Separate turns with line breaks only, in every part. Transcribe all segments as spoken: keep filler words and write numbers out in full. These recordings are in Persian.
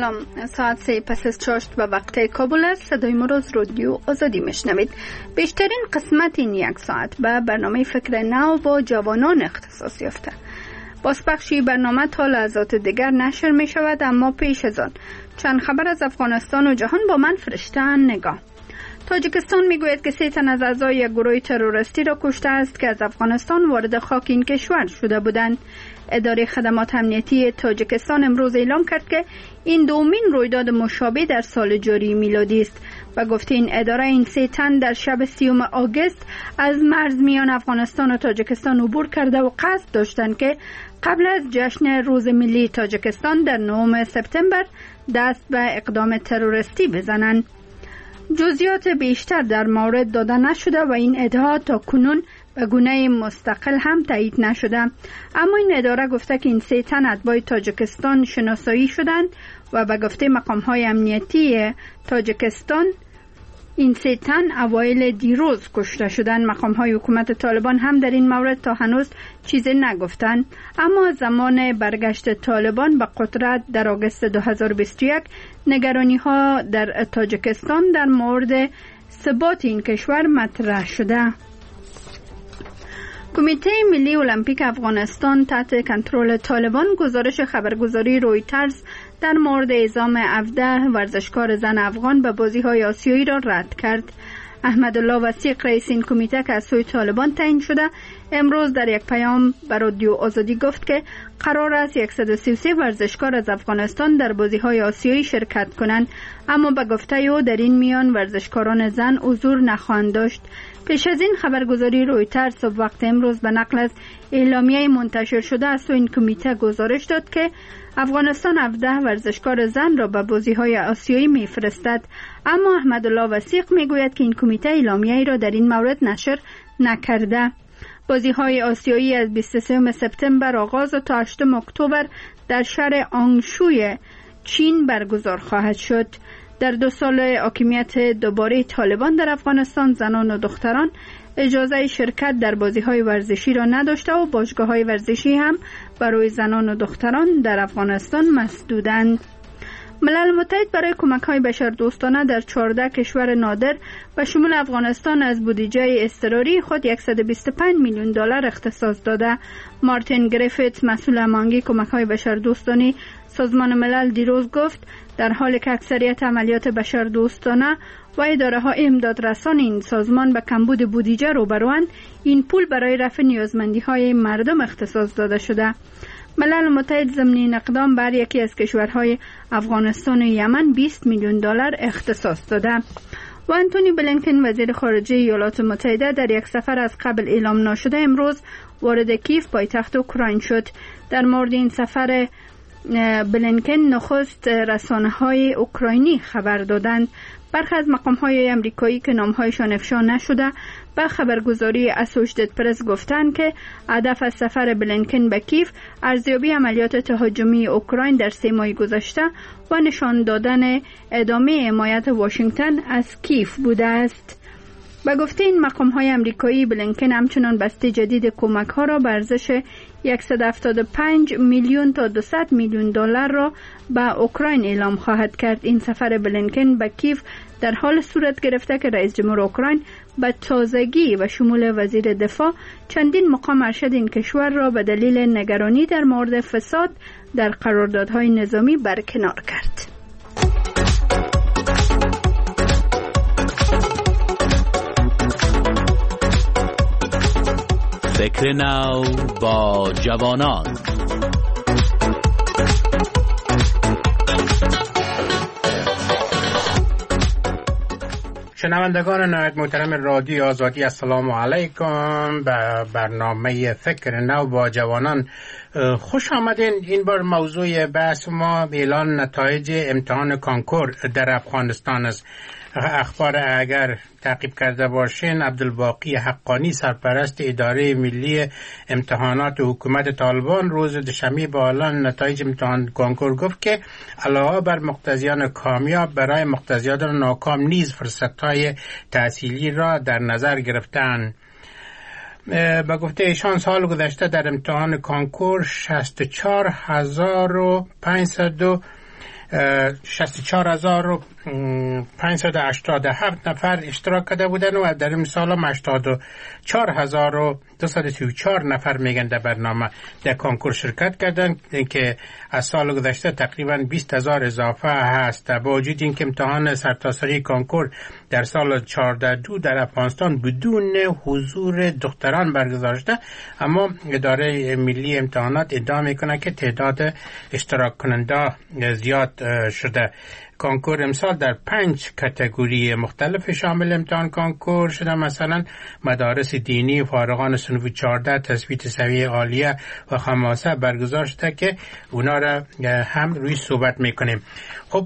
سلام، ساعت سه پس از چاشت و وقت کابل است. صدای ما را از رادیو آزادی میشنوید. بیشترین قسمت این یک ساعت به برنامه فکر نو با جوانان اختصاص یافته. بازپخشی برنامه تا لحظات دیگر نشر می شود، اما پیش از آن چند خبر از افغانستان و جهان با من فرشته نگاه. تاجیکستان میگوید که سه تن از اعضای یک گروه تروریستی را کشته است که از افغانستان وارد خاک این کشور شده بودند. اداره خدمات امنیتی تاجیکستان امروز اعلام کرد که این دومین رویداد مشابه در سال جاری میلادی است و گفته این اداره این سه تن در شب سیوم آگوست از مرز میان افغانستان و تاجیکستان عبور کرده و قصد داشتند که قبل از جشن روز ملی تاجیکستان در نهم سپتامبر دست به اقدام تروریستی بزنند. جزئیات بیشتر در مورد داده نشده و این ادعا تا کنون به گونه مستقل هم تایید نشده، اما این اداره گفته که این سه تن اتباع تاجیکستان شناسایی شدند و به گفته مقام‌های امنیتی تاجیکستان این سه تن اوایل دیروز کشته شدند. مقام‌های حکومت طالبان هم در این مورد تا هنوز چیزی نگفتند، اما زمان برگشت طالبان به قدرت در آگوست دو هزار و بیست و یک نگرانی‌ها در تاجیکستان در مورد ثبات این کشور مطرح شده. کمیته ملی المپیک افغانستان تحت کنترل طالبان گزارش خبرگزاری رویترز در مورد اعزام هفده ورزشکار زن افغان به بازی‌های آسیایی را رد کرد. احمدالله وثیق رئیس این کمیته که از سوی طالبان تعیین شده امروز در یک پیام به رادیو آزادی گفت که قرار است صد و سی و سه ورزشکار از افغانستان در بازی‌های آسیایی شرکت کنند، اما به گفته او در این میان ورزشکاران زن حضور نخواهند داشت. پیش از این خبرگزاری رویترز صبح وقت امروز به نقل از اعلامیه منتشر شده از سوی این کمیته گزارش داد که افغانستان هفده ورزشکار زن را به بازی‌های آسیایی می‌فرستد، اما احمدالله وثیق میگوید که این کمیته اعلامیه‌ای را در این مورد نشر نکرده. بازی‌های آسیایی از بیست و سوم سپتامبر آغاز و تا هشتم اکتبر در شهر آنگشوی چین برگزار خواهد شد. در دو سال حاکمیت دوباره طالبان در افغانستان زنان و دختران اجازه شرکت در بازی‌های ورزشی را نداشته و باشگاه‌های ورزشی هم برای زنان و دختران در افغانستان مسدودند. ملل متحد برای کمک‌های بشردوستانه در چهارده کشور نادر و شمول افغانستان از بودجه اضطراری خود صد و بیست و پنج میلیون دلار اختصاص داده. مارتین گریفیت مسئول امانگی کمک‌های بشردوستانه سازمان ملل دیروز گفت در حالی که اکثریت عملیات بشردوستانه و اداره‌های امدادرسان این سازمان به کمبود بودجه روبروند، این پول برای رفع نیازمندی‌های مردم اختصاص داده شده. ملل متحد ضمن این اقدام بر یکی از کشورهای افغانستان و یمن بیست میلیون دلار اختصاص داده. و انتونی بلینکن وزیر خارجه ایالات متحده در یک سفر از قبل اعلام نشده امروز وارد کیف پایتخت اوکراین شد. در مورد این سفر بلینکن نخست رسانه‌های اوکراینی خبر دادند. برخی از مقام‌های امریکایی که نام‌هایشان افشا نشده به خبرگزاری اسوشیتد پرس گفتند که هدف از سفر بلینکن به کیف ارزیابی عملیات تهاجمی اوکراین در سه ماه گذشته و نشان دادن ادامه حمایت واشنگتن از کیف بوده است. به گفته این مقام‌های امریکایی بلینکن همچنان بسته جدید کمک‌ها را به ارزش صد و هفتاد و پنج میلیون تا دویست میلیون دلار را به اوکراین اعلام خواهد کرد. این سفر بلینکن به کیف در حال صورت گرفته که رئیس جمهور اوکراین به تازگی و شمول وزیر دفاع چندین مقام ارشد این کشور را به دلیل نگرانی در مورد فساد در قراردادهای نظامی برکنار کرد.
فکر نو با جوانان.
شنوندگان نهایت محترم رادیو آزادی، السلام علیکم. به برنامه فکر نو با جوانان خوش آمدین. این بار موضوع بحث ما اعلان نتایج امتحان کانکور در افغانستان است. اخبار اگر تعقیب کرده باشین، عبدالباقی حقانی سرپرست اداره ملی امتحانات حکومت طالبان روز دوشنبه با اعلان نتایج امتحان کانکور گفت که علاوه بر مقتضیان کامیاب برای مقتضیان ناکام نیز فرصت‌های تحصیلی را در نظر گرفتند. به گفته ایشان سال گذشته در امتحان کانکور شصت و چهار هزار و پانصد و شصت و چهار هزار و پانصد و هشتاد و هفت نفر اشتراک کرده بودن و در این سال هم هشتاد و چهار هزار و دویست و سی و چهار نفر میگن در برنامه در کنکور شرکت کردن که از سال گذشته تقریبا بیست هزار اضافه هست. با وجود اینکه امتحان سرتاسری کنکور در سال چهارده دو در افغانستان بدون حضور دختران برگزار شده، اما اداره ملی امتحانات ادعا میکنه که تعداد اشتراک کننده زیاد شده. کنکور امسال در پنج کاتگوری مختلف شامل امتحان کنکور شده، مثلا مدارس دینی، فارغان صنف چهارده، تثبیت سویه عالیه و خماسه برگزار شده که اونا را هم روی صحبت میکنیم. خب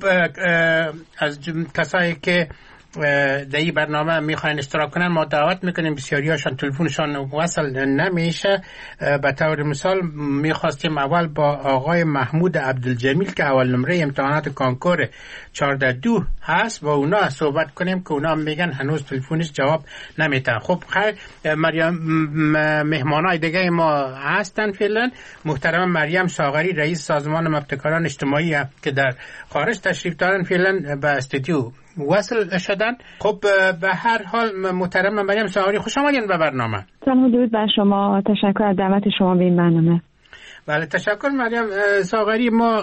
از کسایی که در این برنامه میخواین اشتراک کنن ما دعوت میکنیم، بسیاری هاشان تلفنشان وصل نمیشه. به طور مثال میخواستیم اول با آقای محمود عبدالجمیل که اول نمره امتحانات کنکور چهارده دو هست با اونا صحبت کنیم که اونا میگن هنوز تلفنش جواب نمیتن. خب خیر، مریم مهمانای دیگه ما هستن فعلا. محترم مریم ساغری رئیس سازمان مبتکران اجتماعی که در خارج تشریف دارن فعلا به استودیو وصل شدن. خب به هر حال محترم مریم ساغری خوش آمدین به برنامه.
سلام درود بر شما، تشکر از دعوت شما به این برنامه.
بله تشکر مریم ساغری. ما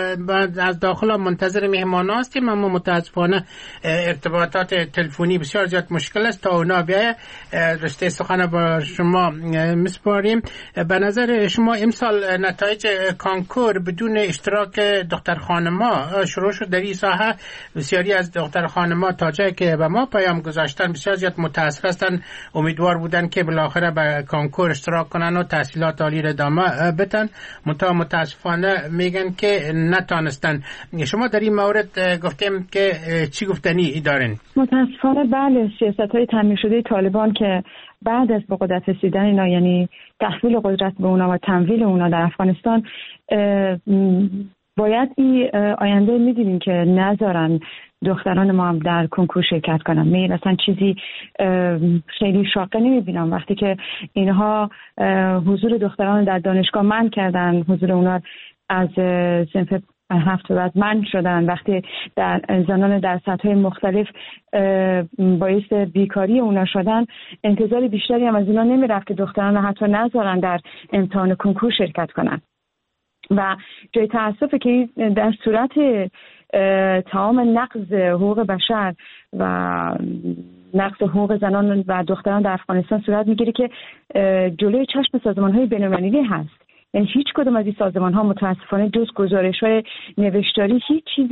از داخل منتظر مهمان هستیم، اما متاسفانه ارتباطات تلفنی بسیار زیاد مشکل است. تا اونا بیایه رشته سخن با شما میسپاریم. به نظر شما امسال نتایج کنکور بدون اشتراک دختر خانما شروع شد در این ساحه. بسیاری از دختر خانما تا جایی که به ما پیام گذاشتن بسیار زیاد متاسف هستن، امیدوار بودن که بالاخره به کنکور اشتراک کنن و تحصیلات عالی را ادامه بدن، منتها متاسفانه میگن که نتانستن. شما در این مورد گفتیم که چی گفتنی دارین؟
متاسفانه بله، سیاست‌های تعمیر شده طالبان که بعد از به قدرت رسیدن اینا، یعنی تحویل قدرت به اونا و تمویل اونا در افغانستان، باید این آینده می‌دیدیم که نذارن دختران ما هم در کنکور شرکت کنن. من اصلا چیزی خیلی شاقه نمیبینم وقتی که اینها حضور دختران در دانشگاه منع کردن، حضور اونا از صنف هفت بعد منع شدن، وقتی در زنان در سطح‌های مختلف باعث بیکاری اونا شدن، انتظار بیشتری هم از اونا نمیرفت که دختران حتی نذارن در امتحان کنکور شرکت کنن. و جای تأسفه که در صورت تمام نقض حقوق بشر و نقض حقوق زنان و دختران در افغانستان صورت میگیره که جلوی چشم سازمان‌های بین‌المللی هست. یعنی هیچ کدوم از این سازمان‌ها متاسفانه جز گزارش‌های نوشتاری هیچ چیز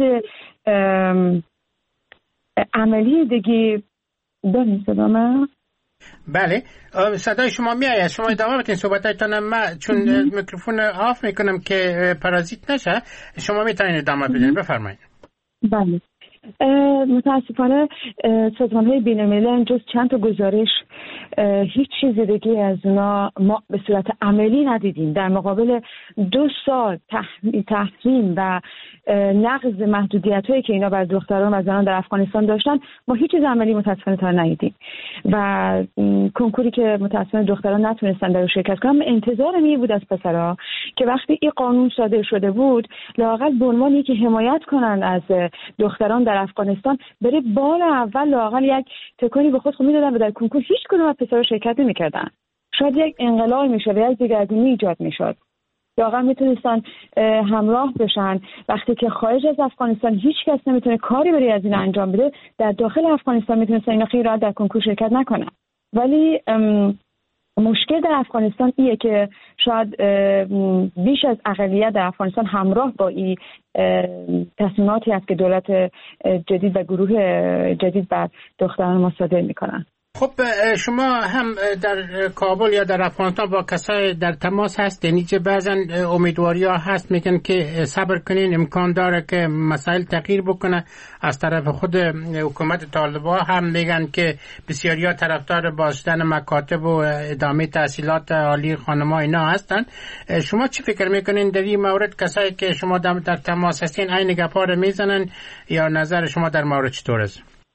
عملی دیگه دارین. صدامه؟
بله صدای شما میآید، شما ادامه بدین صحبتاتون. من چون میکروفون آف میکنم که پارازیت نشه، شما میتونید ادامه بدین، بفرمایید.
بله متاسفانه سازمان‌های بین‌المللی جز چند تا گزارش هیچ چیز دیگه از اونا ما به صورت عملی ندیدیم. در مقابل دو سال تحریم و نقض محدودیت‌هایی که اینا بر دختران و زنان در افغانستان داشتن، ما هیچ چیز عملی متاسفانه تا ندیدیم. و کنکوری که متاسفانه دختران نتونستن در شرکت کنن، انتظار می بود از پسرها که وقتی این قانون صادر شده بود لااقل به عنوان اینکه حمایت کنن از دختران در افغانستان، بره بار اول لااقل یک تکونی به خود میدادن و در کنکور هیچ کدوم از پسرها شرکت نمی‌کردن. شاید یک انقلاب میشه و یک دگرگونی ایجاد میشد. واقعا میتونستن همراه بشن. وقتی که خارج از افغانستان هیچ کس نمیتونه کاری برای از این انجام بده، در داخل افغانستان میتونستن اینا خیلی راحت در کنکور شرکت نکنن. ولی مشکل در افغانستان ایه که شاید بیش از اقلیت در افغانستان همراه با این تصمیماتی است که دولت جدید و گروه جدید بر دختران ما صادر میکنن.
خب شما هم در کابل یا در افغانستان با کسای در تماس هستین که بعضن امیدواری ها هست، میگن که صبر کنین، امکان داره که مسائل تغییر بکنه. از طرف خود حکومت طالبان هم میگن که بسیاری ها طرفدار بازداشتن مکاتب و ادامه تحصیلات عالی خانم‌ها اینا هستن. شما چی فکر میکنین در این مورد؟ کسایی که شما در تماس هستین این گپا رو میزنن یا نظر شما در مورد چطور است؟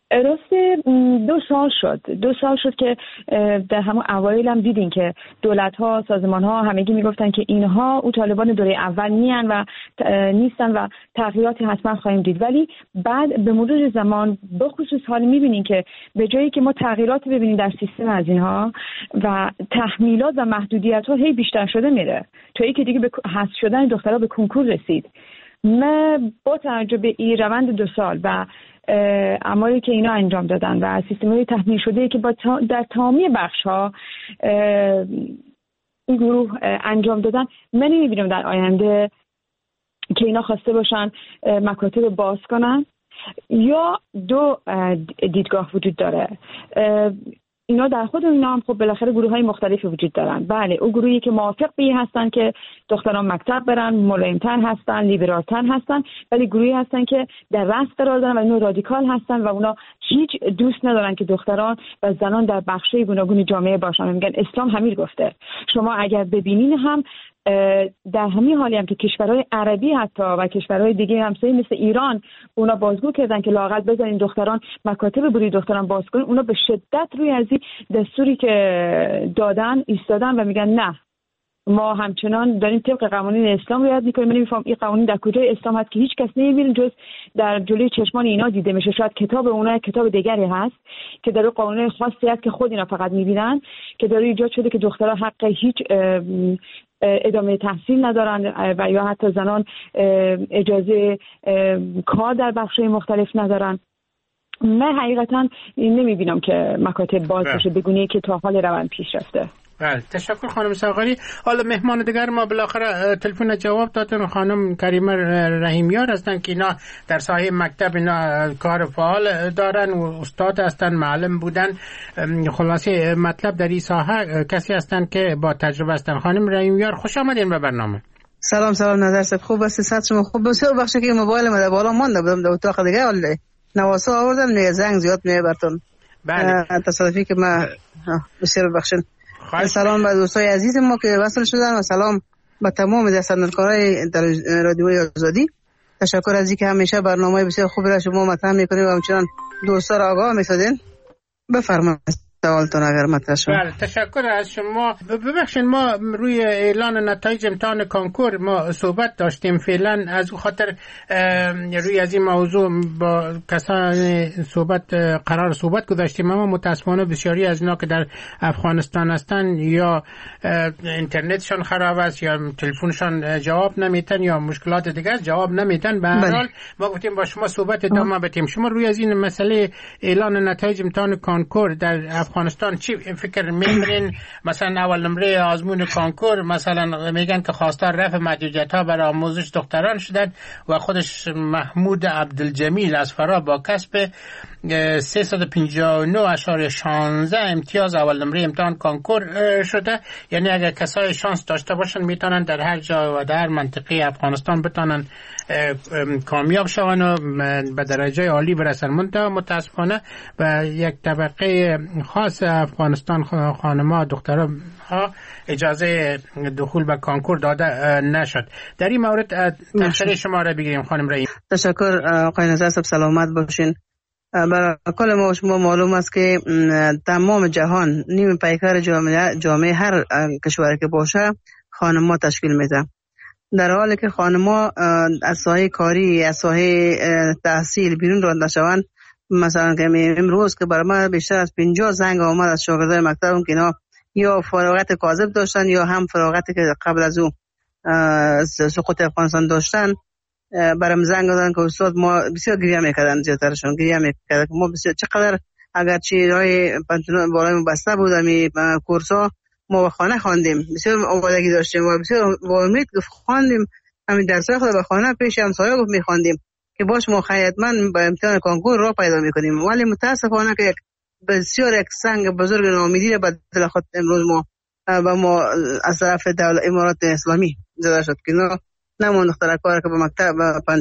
راسته دو سال شد دو سال شد که در همون اوایل هم دیدین که دولت ها سازمان ها همگی میگفتن که اینها او طالبان دوره اول نیان و نیستن و تغییراتی حتما خواهیم دید، ولی بعد به مرور زمان به خصوص حال میبینین که به جایی که ما تغییرات ببینیم در سیستم از اینها و تحمیلات و محدودیت ها هی بیشتر شده میره تا اینکه دیگه به حذف شدن دخترها به کنکور رسید. من با توجه به این روند دو سال و اعمالی که اینا انجام دادن و سیستم‌های تحمیل شده که با تا در تمامی بخش‌ها این گروه انجام دادن، من نمی‌بینم در آینده که اینا خواسته باشن مکاتب باز کنن. یا دو دیدگاه وجود داره، اینا در خود اینا هم خب بالاخره گروه‌های مختلفی وجود دارن. بله، اون گروهی که موافق به این هستن که دختران مکتب برن، ملایم‌تر هستن، لیبرال‌تر هستن، ولی گروهی هستن که در رأس قرار دارن و اونا رادیکال هستن و اونا هیچ دوست ندارن که دختران و زنان در بخش‌های گوناگون جامعه باشن. میگن اسلام همین گفته. شما اگر ببینین هم در همین حالی هم که کشورهای عربی حتی و کشورهای دیگه همسایه مثل ایران اونا بازگو کردن که لااقل بذارین دختران مکاتب بروی دختران باز کنن، اونا به شدت روی از این دستوری که دادن ایستادن و میگن نه، ما همچنان داریم طبق قوانین اسلام رعایت میکنیم. من نمیفهم این قوانین در کجای اسلام هست که هیچ کس نمیبینه جز در جلوی چشمان اینا دیده میشه. شاید کتاب اونا کتاب دیگری هست که در قانون خاصی هست که خود اینا فقط میبینن که داره ایجاد شده که دخترها حق هیچ ادامه تحصیل ندارن و یا حتی زنان اجازه کار در بخش‌های مختلف ندارن. من حقیقتا نمیبینم که مکاتب باز بشه بگونه که تا حال روند پیش رفته.
بله، تشکر خانم ساغری. حالا مهمان دیگر ما بالاخره تلفن جواب دادن، خانم کریمه رحیمیار هستن که اینا در ساحه مکتب اینا کار فعال دارن و استاد هستن، معلم بودن. خلاصه مطلب در این ساحه کسی هستن که با تجربه هستن. خانم رحیمیار خوش آمدین به برنامه.
سلام سلام نظر صاحب، خوب است؟ صحت شما خوب؟ بسیار بخشه که موبایل ما در بالا مونده بودم در اتاق دیگه، ولی نواسا آوردم نه زنگ زیاد میه براتون. بله، تصادفی که ما بسیار بخشن. سلام به دوستای عزیز ما که وصل شدن و سلام به تمام دستاندرکارای رادیوی آزادی. تشکر از اینکه همیشه برنامه بسیار خوبی را شما مطرح میکنید و همچنان دوستا را آگاه میسازین. بفرمایید سوالتون اگر مطرح شد.
بله، تشکر از شما. ببخشید ما روی اعلان نتایج امتحان کنکور ما صحبت داشتیم فعلا، از خاطر روی از این موضوع با کسان صحبت قرار صحبت گذاشتیم، اما متاسفانه بسیاری از اینا که در افغانستان هستن یا اینترنتشون خراب است یا تلفنشون جواب نمیتن یا مشکلات دیگر جواب نمیتن. به هر حال ما گفتیم با شما صحبت ادامه بدیم. شما روی از این مسئله اعلان نتایج امتحان کنکور در افغانستان چی فکر می‌کنین؟ مثلا اول نمره آزمون کنکور مثلا میگن که خواستار رفع محدودیت‌ها برای آموزش دختران شدن و خودش محمود عبدالجمیل از فرا با کسب سیصد و پنجاه و نه اشاره شانزده امتیاز اول نمره امتحان کنکور شده. یعنی اگر کسای شانس داشته باشن میتونن در هر جا و در منطقه افغانستان بتونن کامیاب شون و به درجه عالی برسن. منتها متاسفانه و یک طبقه خاص افغانستان خانم‌ها دخترها اجازه دخول به کنکور داده نشد. در این مورد تفسیر شما را بگیریم خانم رحیم.
تشکر آقای نظر صاحب، سلامت باشین. برای کل ما شما معلوم است که تمام جهان نیم پیکر جامعه جامعه هر کشوری که باشه خانم‌ها تشکیل میده، در حالی که خانم‌ها از ساحه کاری از ساحه تحصیل بیرون رانده شوند. مثلا که امروز که برای من بیشتر از پنجاه زنگ آمد از شاگردای مکتبم که اینا یا فراغت کاذب داشتن یا هم فراغتی که قبل از او سقوط افغانستان داشتن، برام زنگ دادن که استاد ما بسیار گریه میکردن، زیادترشون گریه میکردن که ما بسیار چقدر اگر چی رای پنتون بالای بسته بود امی کورسا ما به خانه خواندیم، بسیار آمادگی داشتیم و بسیار با امید خواندیم، همین درسای خود به خانه پیش همسایه گفت میخواندیم که باش ما حتما به امتحان کنکور را پیدا میکنیم. ولی متاسفانه که بسیار یک سنگ بزرگ ناامیدی را به دل خود امروز ما و ما از طرف دولت امارات اسلامی زده شد که نه نمون دختر کار که به مکتب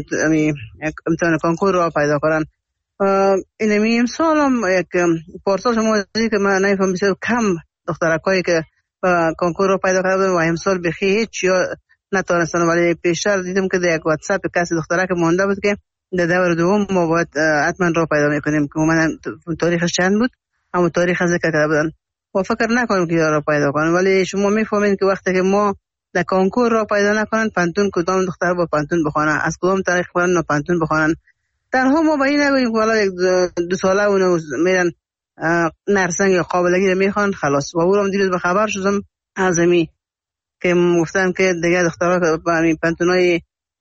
امتحان کنکور را پیدا کنن. اینمی امسال هم یک پارسال شما دیدید که من نمیفهم بسیار کم دخترکایی که کنکور را پیدا کردن و امسال بخی هیچ یا نتونستن، ولی پیشتر دیدم که در یک واتساپ کسی دختره که مونده بود که در دور دوم ما باید حتما راه پیدا میکنیم که من تاریخش چند بود، همون تاریخ ذکر کرده بودن و فکر نکنیم که راه پیدا کنیم. ولی شما میفهمید که وقتی که ما در کانکور راه پیدا نکنن، پانتون کدام دختر با پانتون بخوانن، از کدام تاریخ کنن و پانتون بخوانن، تنها ما با این نگوییم که حالا یک دو ساله اونو میرن نرسنگ یا قابلگی رو میخوان خلاص. و اونم دیروز به خبر شدم از امی که گفتن که دیگه دخترها که با همین پانتونای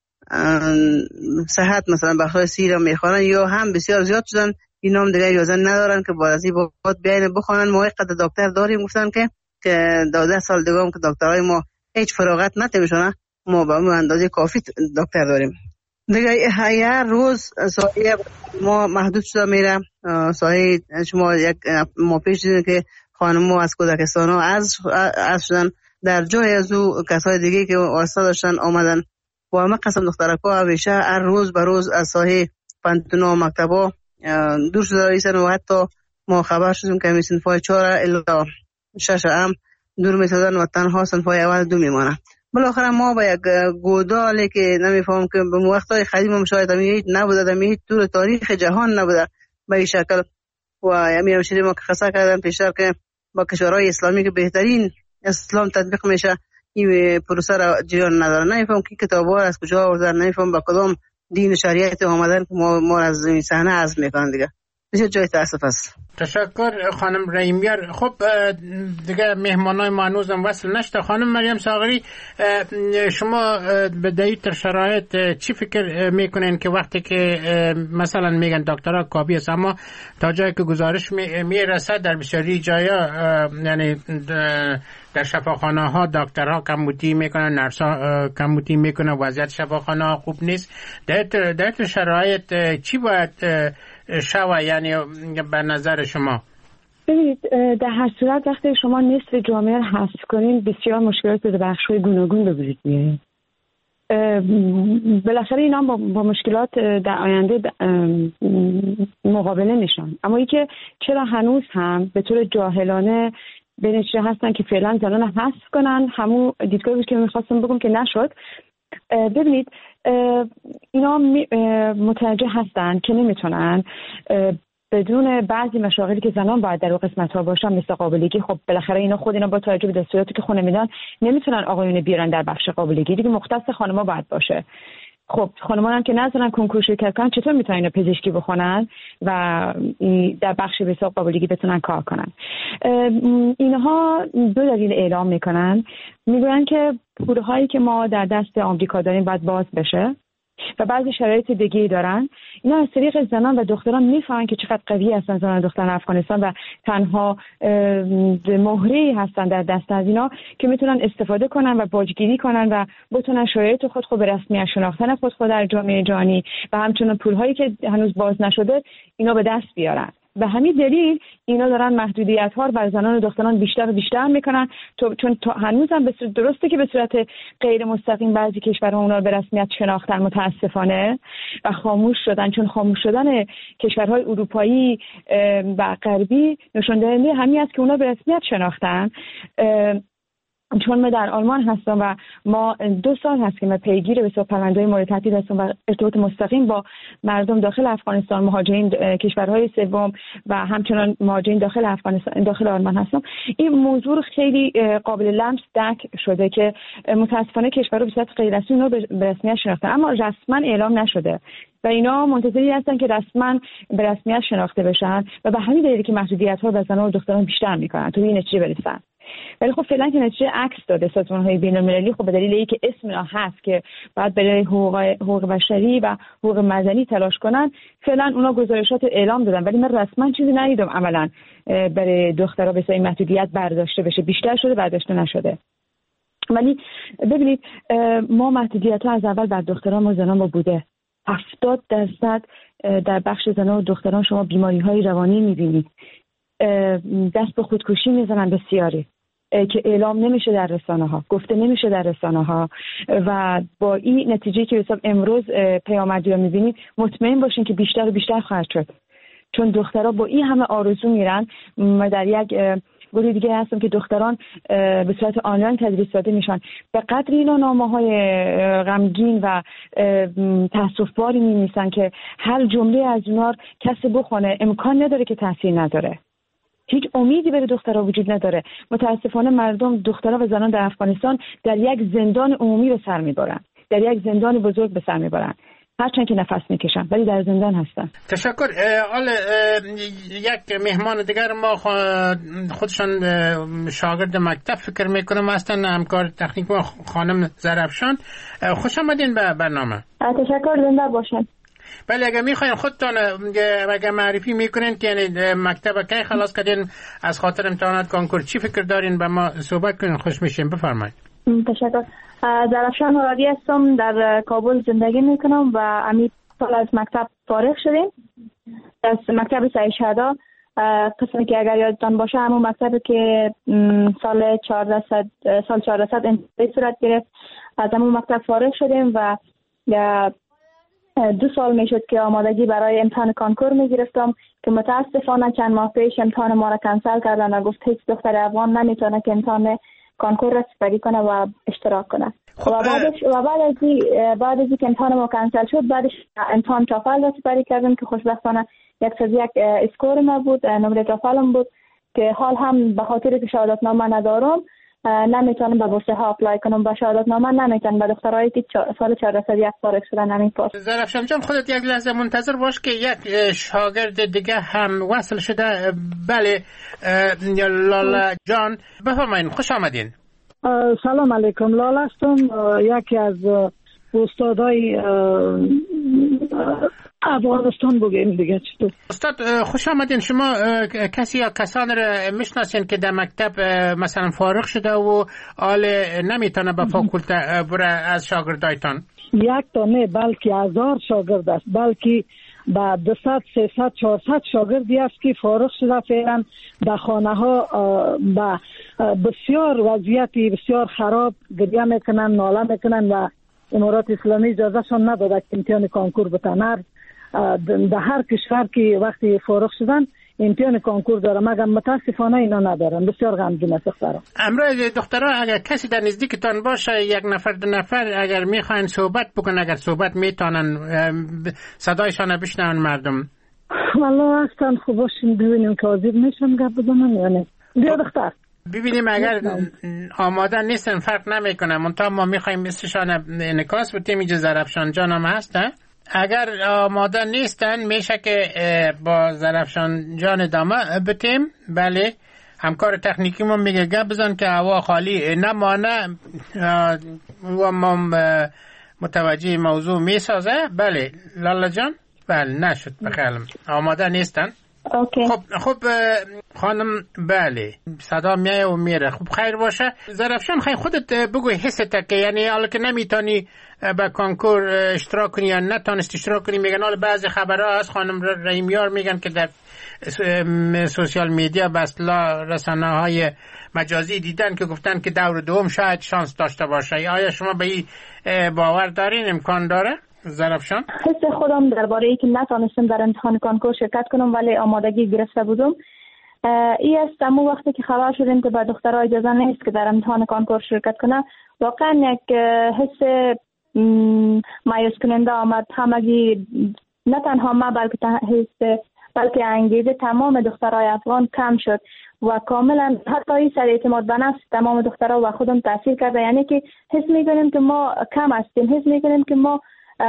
صحت مثلا بخشای سی رو میخوانن یا هم بسیار زیاد شدن، اینا هم دیگه اجازه ندارن که بعد از این بعد بیاین بخوانن. ما قد دکتر داریم گفتن که که دوازده سال دیگه هم که دکترای ما هیچ فراغت نمیشونه، ما به اون اندازه کافی دکتر داریم دیگه. هر روز سایه ما محدود شده میره. سایه شما یک ما پیش دیدیم که خانم از کودکستان ها از از شدن، در جای از او کسای دیگه که واسطه داشتن آمدن و همه قسم دخترکا همیشه هر روز به روز از سایه پانتونا و مکتبا دور شده ایستن و حتی ما خبر شدیم که همین صنفای چهار الا شش هم دور میسازن و تنها صنفای اول دو میمانه. بالاخره ما با یک گودالی که نمیفهم که به وقتای قدیم شاید همیت نبوده، همیت طور تاریخ جهان نبوده به این شکل. و همین همشیری ما که خصه کردن پیشتر که با کشورهای اسلامی که بهترین اسلام تطبیق میشه این پروسه را جریان نداره. نمیفهم که کتاب‌ها از کجا آوردن، نمیفهم با کدام دین شریعت آمدن که ما ما از این صحنه عزم میکنن دیگه. بسیار جای تاسف است.
تشکر خانم رحیمیار. خب دیگه مهمانای ما هنوزم وصل نشده. خانم مریم ساغری، شما به دایت شرایط چی فکر میکنین که وقتی که مثلا میگن دکترها کافی است، اما تا جایی که گزارش میرسه در بسیاری جایا یعنی در شفاخانه ها دکترها کمبودی میکنن، نرسا کمبودی میکنن، وضعیت شفاخانه ها خوب نیست. دایت شرایط چی باید شوا یعنی به نظر شما؟
ببینید در هر صورت وقتی شما نصف جامعه حذف کنین بسیار مشکلات در بخش‌های گوناگون به وجود میاد. بالاخره اینا با, با مشکلات در آینده مقابله میشن. اما ای که چرا هنوز هم به طور جاهلانه به نتیجه هستن که فعلا زنان حذف کنن، همون دیدگاهی که میخواستم بگم که نشد. ببینید اینا متوجه هستن که نمیتونن بدون بعضی مشاغلی که زنان باید در قسمت ها باشن مثل قابلگی. خب بالاخره اینا خود اینا با توجه به دستوراتی که خونه میدن نمیتونن آقایون بیارن در بخش قابلگی دیگه، مختص خانم‌ها باید باشه. خب خانمان هم که نذارن کنکور شرکت کنن چطور میتونن اینا پزشکی بخونن و در بخش بسیار قابلگی بتونن کار کنن؟ اینها دو دلیل اعلام میکنن، میگوین که پولهایی که ما در دست آمریکا داریم باید باز بشه و بعضی شرایط دیگه‌ای دارن. اینا از طریق زنان و دختران میفهمن که چقدر قوی هستن زنان و دختران افغانستان و تنها مهره‌ای هستن در دست از اینا که میتونن استفاده کنن و باجگیری کنن و بتونن شرایط خود خود به رسمیت شناختن خود خود در جامعه جهانی و همچنین پولهایی که هنوز باز نشده اینا به دست بیارن. به همین دلیل اینا دارن محدودیت‌ها رو بر زنان و دختران بیشتر و بیشتر میکنن، چون هنوزم به صورت درسته که به صورت غیر مستقیم بعضی کشورها اونا رو به رسمیت شناختن متاسفانه و خاموش شدن، چون خاموش شدن کشورهای اروپایی و غربی نشون دهنده همین است که اونا به رسمیت شناختن. چون من در آلمان هستم و ما دو سال هست که من پیگیر به صورت پرونده‌های مورد تهدید هستم و ارتباط مستقیم با مردم داخل افغانستان، مهاجرین کشورهای سوم و همچنان مهاجرین داخل افغانستان داخل آلمان هستم. این موضوع خیلی قابل لمس درک شده که متاسفانه کشورها به صورت غیر رسمی رو به رسمیت شناختن اما رسما اعلام نشده و اینا منتظری هستن که رسما به رسمیت شناخته بشن و به همین دلیل که محدودیت‌ها به زنان و دختران بیشتر میکنن تا به این نتیجه برسن. ولی خب فعلا که نتیجه عکس داده سازمان‌های بین‌المللی، خب به دلیل اینکه اسم اینا هست که بعد برای حقوق حقوق بشری و حقوق مدنی تلاش کنن، فعلا اونا گزارشات اعلام دادن ولی من رسما چیزی ندیدم عملاً برای دخترها به این محدودیت برداشته بشه. بیشتر شده برداشته نشده. ولی ببینید ما محدودیت‌ها از اول بر دختران و زنان ما بوده. هفتاد درصد در بخش زنان و دختران شما بیماری‌های روانی می‌بینید. دست به خودکشی میزنن بسیاری که اعلام نمیشه در رسانه ها، گفته نمیشه در رسانه ها و با این نتیجه که حساب امروز پیامدی رو میبینید مطمئن باشین که بیشتر و بیشتر خواهد شد، چون دخترها با این همه آرزو میرن در یک گروه دیگه هستم که دختران به صورت آنلاین تدریس داده میشن. به قدر اینا نامه‌های غمگین و تأسف‌باری می‌نویسن که هر جمله از اونا کسی بخونه امکان نداره که تاثیر نداره. هیچ امیدی برای دخترها وجود نداره. متاسفانه مردم، دخترها و زنان در افغانستان در یک زندان عمومی به سر میبرن، در یک زندان بزرگ به سر میبرن، هرچند که نفس میکشن ولی در زندان هستن.
تشکر. حالا یک مهمان دیگر ما خودشان شاگرد مکتب فکر میکنم هستن، همکار تکنیک ما خانم زرافشان. خوش آمدین به برنامه.
تشکر، زنده باشین.
بله، اگه میخواین خودتان اگه معرفی میکنین که یعنی مکتب کی خلاص کردین، از خاطر امتحانات کنکور چی فکر دارین به ما صحبت کنین، خوش میشیم. بفرمایید.
تشکر. زرافشان مرادی هستم، در کابل زندگی میکنم و امید سال از مکتب فارغ شدیم، از مکتب سعی شهدا. قسمی که اگر یادتان باشه همون مکتبی که سال چهارصد سال چهارصد انتخابی صورت گرفت، از همون مکتب فارغ شدیم و دو سال میشد که آمادگی برای امتحان کنکور میگرفتم که متاسفانه چند ماه پیش امتحان ما را کنسل کردن و گفت هیچ دختر افغان نمیتونه که امتحان کنکور را سپری کنه و اشتراک کنه. و بعدش و بعد از بعد از اینکه امتحان ما کنسل شد، بعدش امتحان تافل را سپری کردم که خوشبختانه یک از یک اسکور ما بود، نمره تافلم بود که حال هم به خاطر که شهادتنامه ندارم نمیتونم به بورس ها اپلای کنم، با شهادتنامه نمیتونم به دخترایی که سال چهارصد یک فارغ شدن نمی پاس.
زرافشان جان، خودت یک لحظه منتظر باش که یک شاگرد دیگه هم وصل شده. بله، لالا جان بفرمایید، خوش آمدین.
سلام علیکم، لالا هستم، یکی از استادای افغانستان بگیم دیگه. چطور
استاد خوش آمدین. شما کسی یا کسان را میشناسین که در مکتب مثلا فارغ شده و حال نمیتونه به فاکولته بره از شاگردایتان؟
یک تا نه بلکه هزار شاگرد است، بلکه با دویست سیصد چهارصد شاگردی است که فارغ شده فعلا در خانه ها با بسیار وضعیتی بسیار خراب گریه میکنن، ناله میکنن و امارات اسلامی اجازه شان نداده که امتحان کنکور بتن. در هر کشور که وقتی فارغ شدن امتحان کنکور داره، مگر متاسفانه اینا ندارن. بسیار غمگین است دخترها.
امروز دخترها اگر کسی در نزدیکتان باشه، یک نفر دو نفر، اگر میخواین صحبت بکنن، اگر صحبت میتونن صدایشان بشنون مردم؟
والله هستن، خوب باشین ببینیم که حاضر میشن گپ بزنن یا نه. بیا دختر
ببینیم اگر آماده نیستن فرق نمیکنه، منتها ما میخوایم مثلشان انعکاس بدیم. اینجا زرافشان جان هم هست. اگر آماده نیستن میشه که با زرافشان جان ادامه بدیم. بله، همکار تکنیکی ما میگه گپ بزن که هوا خالی نمانه و ما متوجه موضوع میسازه. بله لالا جان. بله نشد، بخیرم آماده نیستن.
اوکی.
خب خب خانم، بله صدا میای و میره. خب خیر باشه. زرافشان خیلی خودت بگوی حست که یعنی حالا که نمیتونی به کنکور اشتراک کنی یا نتونست اشتراک کنی، میگن حالا بعضی خبرها از خانم رحیمیار میگن که در سوشال میدیا به اصطلاح رسانه های مجازی دیدن که گفتن که دور دوم شاید شانس داشته باشه. آیا شما به این باور دارین؟ امکان داره؟ زرافشان؟
حس خودم درباره ای که نتونستم در امتحان کنکور شرکت کنم ولی آمادگی گرفته بودم، ای است همون وقتی که خبر شدیم که به دخترها اجازه نیست که در امتحان کنکور شرکت کنه، واقعا یک حس مایوس کننده آمد. همگی نه تنها ما بلکه حس بلکه انگیزه تمام دخترای افغان کم شد و کاملا حتی این سر اعتماد به نفس تمام دخترها و خودم تاثیر کرده. یعنی که حس میکنیم که ما کم هستیم، حس میکنیم که ما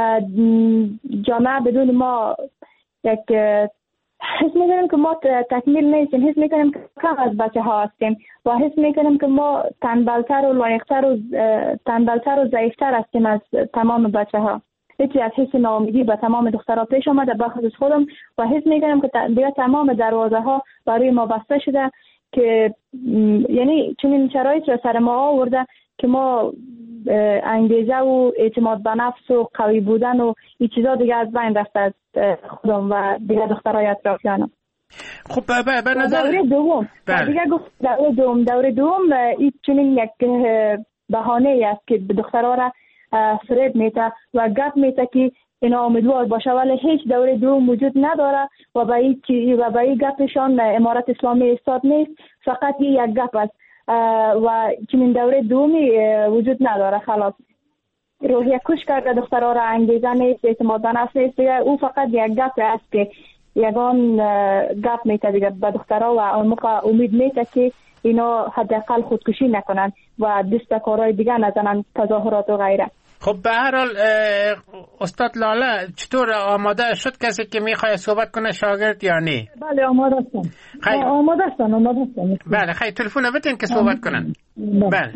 جامعه بدون ما یک حس میکنیم که ما تکمیل نیستیم، حس میکنیم که کم از بچه ها هستیم و حس میکنیم که ما تنبلتر و لایقتر و تنبلتر و ضعیفتر هستیم از تمام بچه ها. یکی از حس ناامیدی به تمام دخترها پیش آمده به خصوص خودم و حس میکنم که دیگه تمام دروازه ها برای ما بسته شده که یعنی چنین شرایط را سر ما آورده که ما انگیزه و اعتماد به نفس و قوی بودن و این چیزا دیگه از بین رفته از خودم و دیگه دخترای اطرافیانم.
خب به نظر
دوره دوم دیگه گفت دوره دوم دوره دوم این چنین یک بهانه است که دخترها را فریب میته و گپ میته که اینا امیدوار باشه، ولی هیچ دوره دوم وجود نداره و به این چیز و به این گپشان امارت اسلامی استاد نیست، فقط یک گپ است و چنین دوره دومی وجود نداره. خلاص روحیه کش کرده دخترها را، انگیزه نیست، اعتماد به نفس نیست دیگه. او فقط یک گپ است که یگان گپ میته دیگه به دخترها و اون موقع امید میته که اینا حداقل خودکشی نکنن و دست کارهای دیگه نزنن، تظاهرات و غیره.
خب به هر حال استاد لاله چطور آماده شد کسی که میخواد صحبت کنه شاگرد یا نه؟
بله آماده هستم.
خیلی
آماده هستم آماده هستم.
بله خیلی تلفن بتین که صحبت کنن. بله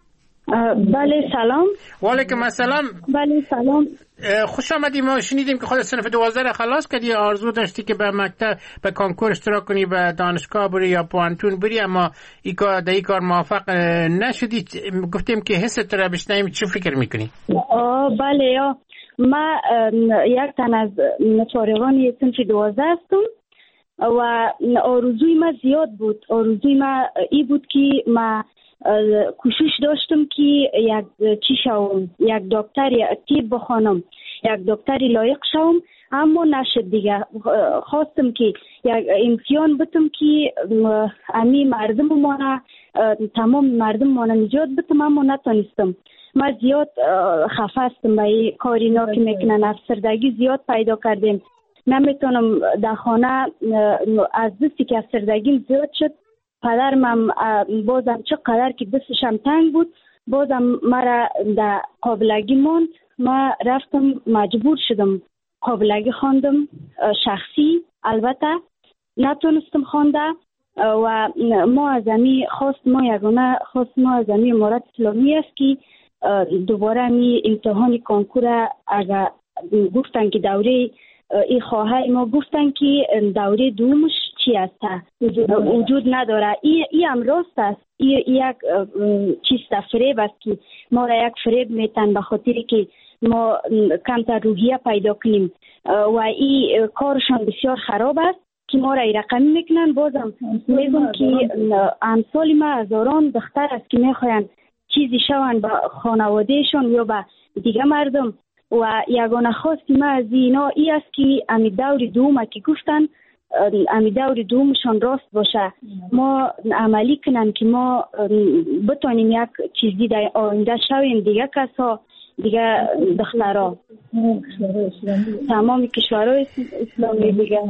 بله سلام.
و علیکم السلام.
بله سلام.
خوش آمدی. ما شنیدیم که خود صنف دوازده را خلاص کردی، آرزو داشتی که به مکتب به کنکور اشتراک کنی، به دانشگاه بری یا پوانتون بری، اما ای کار در این کار موفق نشدی. گفتیم که حست را بشنویم، چی فکر میکنی؟
بله یا ما یک تن از فارغان صنف دوازده هستم و آرزوی ما زیاد بود. آرزوی ما ای بود که ما کوشش داشتم که یک چی شوم، یک دکتر یا طب بخوانم، یک دکتری لایق شوم، اما نشد دیگه. خواستم که یک امتحان بتم که امی مردم مانه تمام مردم مانه نجات بتم، اما نتونستم. ما زیاد خفه هستم به این کارینا که میکنن، افسردگی زیاد پیدا کردیم، نمیتونم در خانه از دستی که افسردگیم زیاد شد. پدرم بازم چقدر که دستشم تنگ بود بازم مرا در قابلگی موند. ما رفتم مجبور شدم قابلگی خواندم شخصی، البته نتونستم خوانده و ما از امی خواست ما یگانه خواست ما از امی امارت اسلامی است که دوباره امی امتحان کنکور اگر گفتن که دوره ای خواهی ما گفتن که دوره دومش چی است وجود نداره. ای, ای هم راست است. ای یک چیز فریب است که ما را یک فریب میتن به خاطر که ما کمتر روحیه پیدا کنیم و ای کارشان بسیار خراب است که ما را ای رقمی میکنن. بازم میگم که امثال ما هزاران دختر است که میخواین چیزی شون به خانوادهشان یا به دیگه مردم و یگانه خواستی ما از اینا ای است که امی دور دوم که گفتن امی دور دومشان راست باشه، ما عملی کنن که ما بتونیم یک چیزی در آینده شویم دیگه کسا دیگه دخترها تمام کشورهای اسلامی دیگه.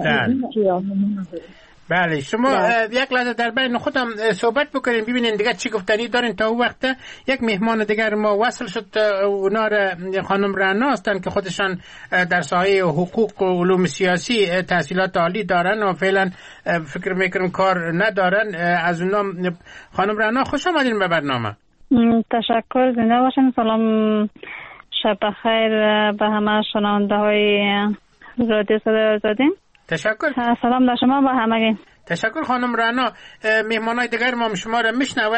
بله شما یک لحظه در بین خودم صحبت بکنین ببینین دیگه چی گفتنی دارین. تا اون وقت یک مهمان دیگر ما وصل شد، اونا خانم رعنا هستن که خودشان در ساحه حقوق و علوم سیاسی تحصیلات عالی دارن و فعلا فکر میکنم کار ندارن. از اونا خانم رعنا خوش آمدین به برنامه.
تشکر، زنده باشین. سلام، شب بخیر به همه شنونده های رادیو صدای آزادی.
تشکر.
سلام در شما با همگی.
تشکر خانم رعنا. مهمانای دیگر ما شما را میشنوه.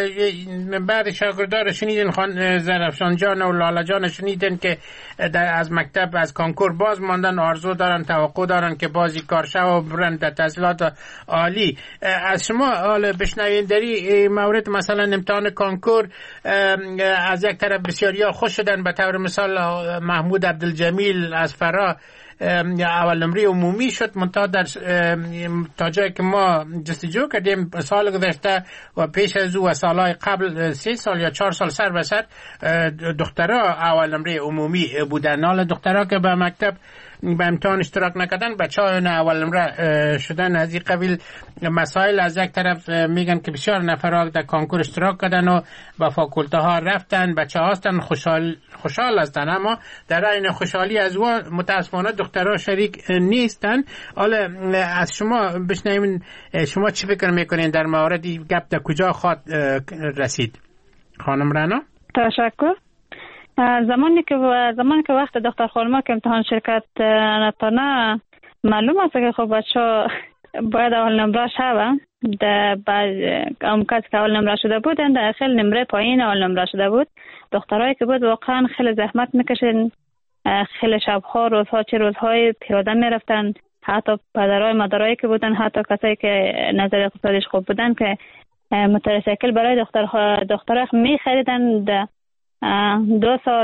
بعد شاگردان را شنیدین، خان زرفشان جان و لاله جان شنیدین که از مکتب از کنکور باز ماندن، آرزو دارن، توقع دارن که بازی کارشه و برن در تحصیلات عالی. از شما حال بشنوین در این مورد، مثلا امتحان کنکور از یک طرف بسیاریا خوش شدن، به طور مثال محمود عبدالجمیل از فرا اول نمره عمومی شد، منتها در تا جایی که ما جستجو کردیم سال گذشته و پیش از او و سالهای قبل سه سال یا چهار سال سر به سر دخترها اول نمره عمومی بودن. حالا دخترها که به مکتب به امتحان اشتراک نکردن، بچه های اول نمره شدن. از این قبیل مسائل از یک طرف میگن که بسیار نفرها در کنکور اشتراک کردن و به فاکولته ها رفتن، بچه هاستن خوشحال خوشحال هستن، اما در این خوشحالی از او متاسفانه دخترها شریک نیستن. حالا از شما بشنویم شما چی فکر میکنین در موردی گپ در کجا خواد رسید؟ خانم رعنا.
تشکر. زمانی که زمانی که وقت دختر خانما که امتحان شرکت نتونه، معلوم است که خب بچه باید اول نمره شوه. در بعض اون کسی که اول نمره شده بودن در خیلی نمره پایین اول نمره شده بود. دخترایی که بود واقعا خیلی زحمت میکشن، خیلی شبها روزها چه روزهای پیاده میرفتن، حتی پدرای مادرایی که بودن، حتی کسایی که نظر اقتصادیش خوب بودن که موتورسیکل برای دختر دخترها میخریدن. دو ساعت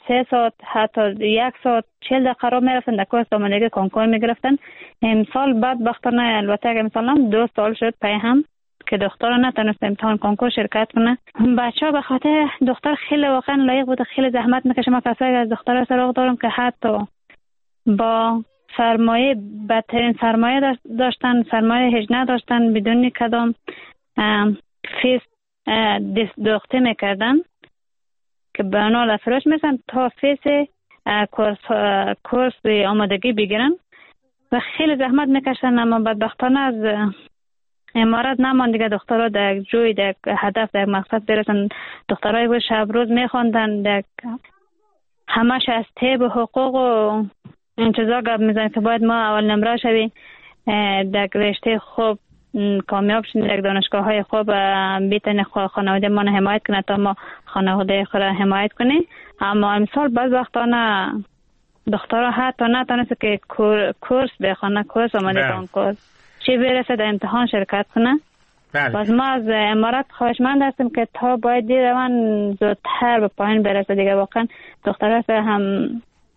سه ساعت حتی یک ساعت چهل دقیقه را میرفتن در کورس آمادگی کنکور میگرفتن. امسال بدبختانه البته که مثلا دو سال شد پی هم که دخترها نتونست امتحان کنکور شرکت کنه. بچه ها به خاطر دختر خیلی واقعا لایق بود، خیلی زحمت میکشه. من کسایی از دخترها سراغ دارم که حتی با سرمایه بدترین سرمایه داشتن، سرمایه هیچ نداشتن، بدون کدام فیس دخته میکردن که به اونا لفروش میسن تا فیس کورس, کورس آمادگی بگیرن و خیلی زحمت میکشن. اما بدبختانه از امارات نمان دیگه دخترها در جوی در هدف در مقصد برسن. دخترهای بود شب روز میخوندن، در همش از طب و حقوق و انتظار گپ میزنن که باید ما اول نمره شوی، در رشته خوب کامیاب شدیم، در دانشگاه های خوب بیتن خانواده ما حمایت کنه تا ما خانواده خود حمایت کنیم. اما امسال بعض وقتانه دخترها حتی نتونسته که کورس بخونه، کورس آماده کنکور چی برسه در امتحان شرکت کنه. باز ما از امارات خواهشمند هستیم که تا باید دیر من زودتر به پایین برسه دیگه. واقعا دخترها هم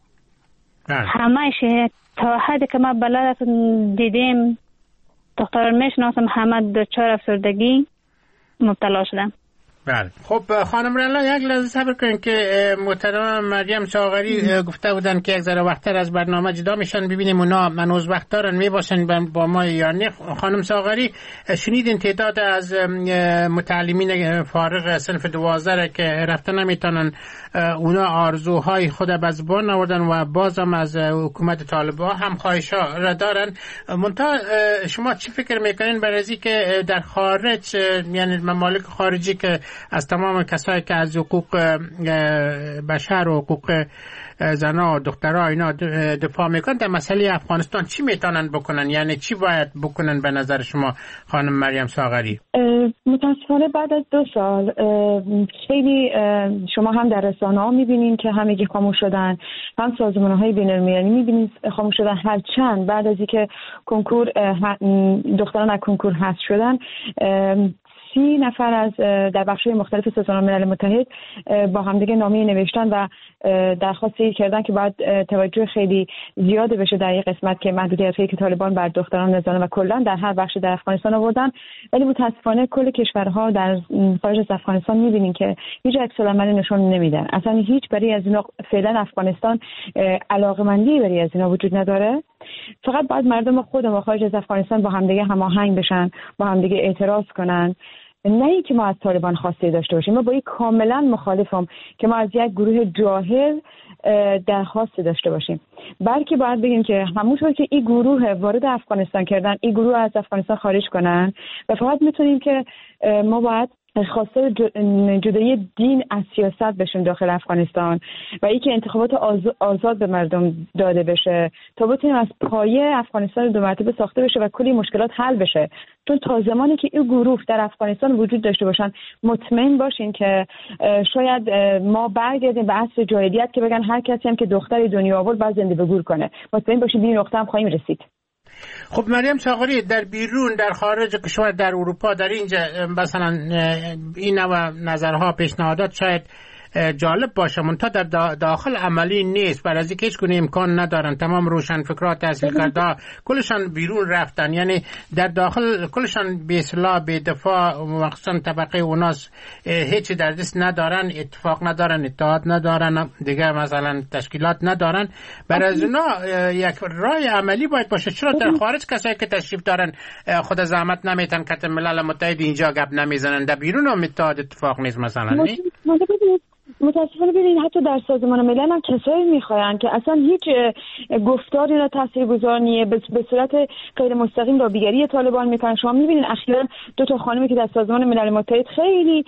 همه تا حدی که ما بلد دیدیم دختر میشناسم همه دچار افسردگی مبتلا شدن.
بله. خب خانم رلا یک لحظه صبر کنید که محترم مریم ساغری گفته بودن که یک ذره وقتتر از برنامه جدا میشن، ببینیم اونا منوز وقت دارن میباشن با ما یا نه. خانم ساغری شنیدین تعداد از متعلمین فارغ صنف دوازده که رفتن نمیتونن، اونا آرزوهای خود به زبان آوردن و بازم از حکومت طالبان هم خواهشا را دارن. منتها شما چی فکر میکنین برای از که در خارج، یعنی ممالک خارجی که از تمام کسایی که از حقوق بشر و حقوق زنها و دخترها اینا دفاع میکنن، در مسئله افغانستان چی میتونن بکنن؟ یعنی چی باید بکنن به نظر شما خانم مریم ساغری؟
متاسفانه بعد از دو سال خیلی شما هم در رسانه ها میبینین که همگی خاموش شدن، هم سازمان های بین المللی میبینین خاموش شدن. هرچند بعد از اینکه کنکور دختران از کنکور حذف شدن، سی نفر از در بخش‌های مختلف سازمان ملل متحد با همدیگه نامه نوشتن و درخواستی کردن که باید توجه خیلی زیاده بشه در این قسمت که محدودیت‌هایی که طالبان بر دختران میزنه و کلا در هر بخشی در افغانستان آوردن. ولی متاسفانه کل کشورها در خارج از افغانستان می‌بینیم که هیچ عکس‌العملی نشون نمیدن. اصلا هیچ بری از اینا فعلا افغانستان علاقه‌مندی بری از اینا وجود نداره. فقط باید مردم خودمون خارج از افغانستان با همدیگه هماهنگ بشن، با همدیگه اعتراض کنن. نه ای که ما از طالبان خواسته داشته باشیم. ما با این کاملا مخالفم که ما از یک گروه جاهل درخواست داشته باشیم، بلکه باید بگیم که همونطور که این گروه وارد افغانستان کردن، این گروه از افغانستان خارج کنن و فقط میتونیم که ما باید خواستار جدایی دین از سیاست بشیم داخل افغانستان و ای که انتخابات آزاد به مردم داده بشه تا بتونیم از پایه افغانستان دو مرتبه ساخته بشه و کلی مشکلات حل بشه. چون تا زمانی که این گروه در افغانستان وجود داشته باشن، مطمئن باشین که شاید ما برگردیم به عصر جاهلیت که بگن هر کسی هم که دختری دنیا آورد باید زنده به گور کنه. مطمئن باشین به این نقطه هم خواهیم رسید.
خب مریم ساغری، در بیرون، در خارج کشور، در اروپا، در اینجا مثلا این نوع نظرها، پیشنهادات شاید جالب باشه، منتها در داخل عملی نیست. برای از اینکه هیچ گونه امکان ندارن. تمام روشن فکرات تحصیل کرده کلشان بیرون رفتن، یعنی در داخل کلشان بی اصلاح، بی دفاع، مخصوصا طبقه اوناس هیچ در دست ندارن، اتفاق ندارن، اتحاد ندارن، دیگه مثلا تشکیلات ندارن. برای از اونا یک راه عملی باید باشه. چرا در خارج کسایی که تشریف دارن خود زحمت نمیتن که ملل متحد اینجا گپ نمیزنن، در بیرون هم اتحاد اتفاق نیست مثلا؟ نی
متاسفانه ببینید حتی در سازمان ملل هم کسایی میخواین که اصلا هیچ گفتاری را تاثیرگذار نیه، به صورت غیر مستقیم لابیگری طالبان میکنن. شما میبینید اخیراً دو تا خانمی که در سازمان ملل متحد خیلی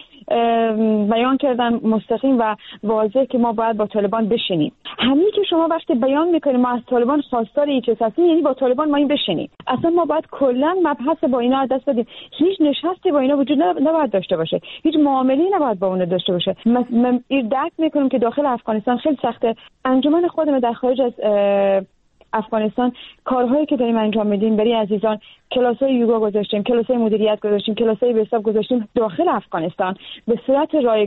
بیان کردن مستقیم و واضح که ما باید با طالبان بشینیم. همین که شما وقتی بیان میکنید ما از طالبان خواستار هیچ هستیم، یعنی با طالبان ما این بشینیم. اصلا ما باید کلا مبحث با اینا از دست بدیم. هیچ نشستی با اینا وجود نباید داشته باشه، هیچ معامله‌ای نباید با اون داشته باشه. درک میکنم که داخل افغانستان خیلی سخته. انجمن خودم در خارج از افغانستان کارهایی که داریم انجام میدیم برای عزیزان، کلاسای یوگا گذاشتیم، کلاسای مدیریت گذاشتیم، کلاسای به حساب گذاشتیم داخل افغانستان به صورت رایگان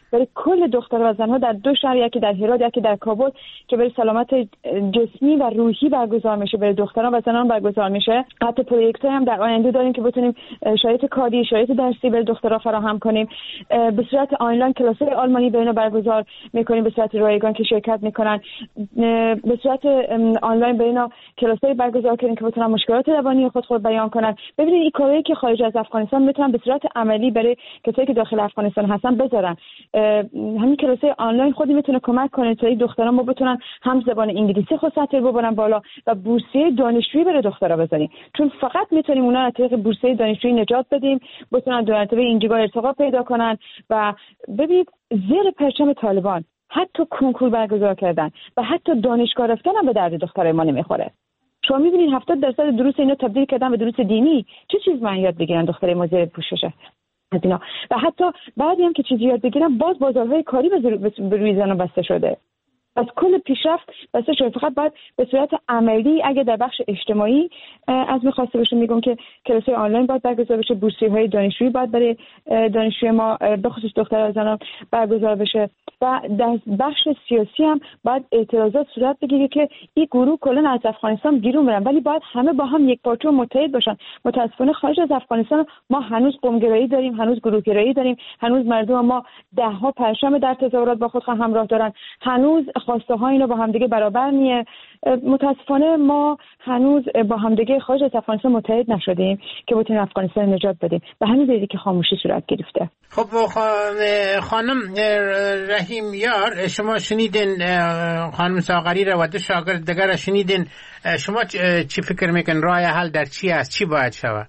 برای کل دختر و زنها در دو شهر، یکی در هرات یکی در کابل، که برای سلامت جسمی و روحی برگزار میشه، برای دختران و زنان برگزار میشه. حتی پروژه‌ای هم در آینده داریم که بتونیم شرایط کاری، شرایط درسی برای دخترها فراهم کنیم. به صورت آنلاین کلاس‌های آلمانی به اینا برگزار میکنیم، به صورت رایگان که شرکت میکنن. به صورت آنلاین به اینا کلاس‌های برگزار کنیم که بتونن مشکلات روانی خود خود بیان کنن. ببینید این کاری که خارج از افغانستان میتونن به صورت عملی برای کسایی که داخل افغانستان هستن بذارن. همین کلاس‌های آنلاین خودی میتونه کمک کنه تا این دختران ما بتونن هم زبان انگلیسی خود سطح ببرن بالا و بورسیه دانشجویی برای دخترها بذاریم، چون فقط میتونیم اونا از طریق بورسیه دانشجویی نجات بدیم، بتونن در طریق اینجا ارتقا پیدا کنن. و ببینید زیر پرچم طالبان حتی کنکور برگزار کردن و حتی دانشگاه رفتن هم به درد دخترای ما نمیخوره. شما میبینید هفتاد درصد دروس اینا تبدیل کردن به دروس دینی. چه چیز من یاد بگیرن دخترای ما زیر پوششه از اینا؟ و حتی بعدی هم که چیزی یاد بگیرن باز بازارهای کاری به روی زنان بسته شده. از کل پیشرفت بسته شده. فقط باید به صورت عملی اگه در بخش اجتماعی از میخواسته بشه، میگم که کلاس‌های آنلاین باید برگزار بشه، بورسیه‌های دانشجویی باید برای دانشجوی ما به خصوص دختران و زنان برگزار بشه. و در بخش سیاسی هم باید اعتراضات صورت بگیره که این گروه کلا از افغانستان بیرون برن، ولی باید همه با هم یک پارچه و متحد باشن. متاسفانه خارج از افغانستان ما هنوز قوم‌گرایی داریم، هنوز گروه‌گرایی داریم، هنوز مردم ما ده ها پرچم در تظاهرات با خود همراه دارن، هنوز خواسته ها اینا با همدیگه برابر نیه. متاسفانه ما هنوز با همدیگه خارج از افغانستان متحد نشدیم که بتونیم افغانستان نجات بدیم. به همین دلیلی که خاموشی صورت گرفته.
خب خانم رحیم یار، شما شنیدین خانم ساغری را و دو شاگرد دیگر را شنیدین. شما چی فکر میکن راه حل در چی است؟ چی باید شود؟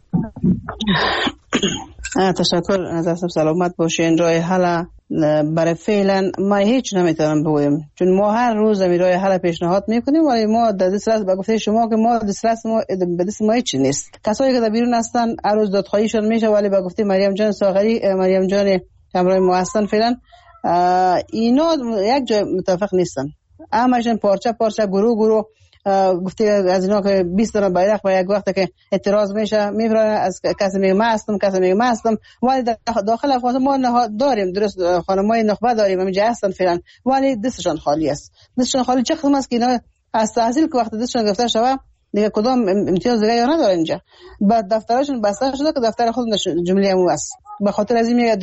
تشکر از اصلا سلامت باشین. راه حل برای فعلا ما هیچ نمیتونم بگویم، چون ما هر روز می راه حل پیشنهاد میکنیم ولی ما در دسترس به گفته شما که ما دسترس ما به دست ما هیچ نیست. کسایی که در بیرون هستن هر روز دادخواهیشون میشه، ولی به گفته مریم جان ساغری، مریم جان همراه ما هستن، فعلا اینا یک جای متفق نیستن. همشون پارچه پارچه گروه گروه گفته از اینا که بیست تا بیرق با یک وقت که اعتراض میشه میبرن، از کسی میگه من هستم، کسی میگه من هستم. ولی داخل افغانستان ما داریم، درست خانمای نخبه داریم همینجا هستن فعلا، ولی دستشان خالی است. دستشان خالی چه قسم است که اینا از تحصیل که وقت دستشان گرفته شوه دیگه کدام امتیاز دیگه یا نداره اینجا. بعد دفترشون بسته شده که دفتر خود جمله عمومی است. به خاطر از این میگه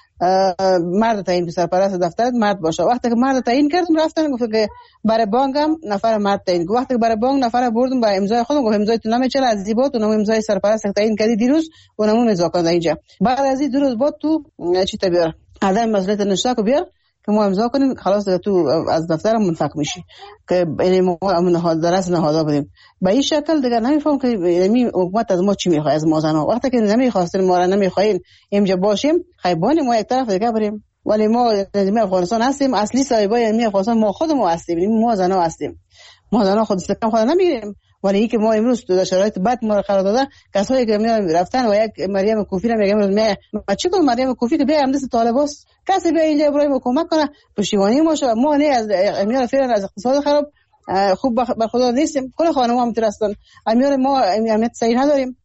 مرد تعیین سرپرست دفترت مرد باشه. وقتی که مرد تعیین کردم رفتن گفت که برای بانک هم نفر مرد تعیین. وقتی که برای بانک نفر بردم با امضای خودم، گفت امضای تو نمیچله از زیبات، اونم امضای سرپرست تعیین کردی دیروز، اونم امضا کردن اینجا. بعد از این دو روز بعد تو چی تا بیار عدم مسئولیت نشته کو بیار که ما امضا کنیم، خلاص تو از دفتر منفک میشی که این ما من درس نهادا بدیم. به این شکل دیگه نمیفهم که یعنی حکومت از ما چی میخواد از ما زنا. وقتی که نمیخواستیم ما را نمیخواین اینجا باشیم، خیبانی ما یک طرف دیگه بریم. ولی ما نظام افغانستان هستیم، اصلی صاحبای نظام افغانستان ما خودمون هستیم، ما زنا هستیم. ما زنا خود استقام خود نمیگیریم. ولی اینکه ما امروز تو شرایط بد ما را قرار داده، کسایی که میان رفتن و یک مریم کوفی را میگم امروز ما چی کنم مریم کوفی که بیا همدست طالباست، کسی بیا اینجا برای حکومت کنه پشتیبانی ما شو. ما نه از امیر فعلا از اقتصاد خراب خوب به خدا نیستیم. کل خانم هم ترستن امیر ما امنیت صحیح نداریم.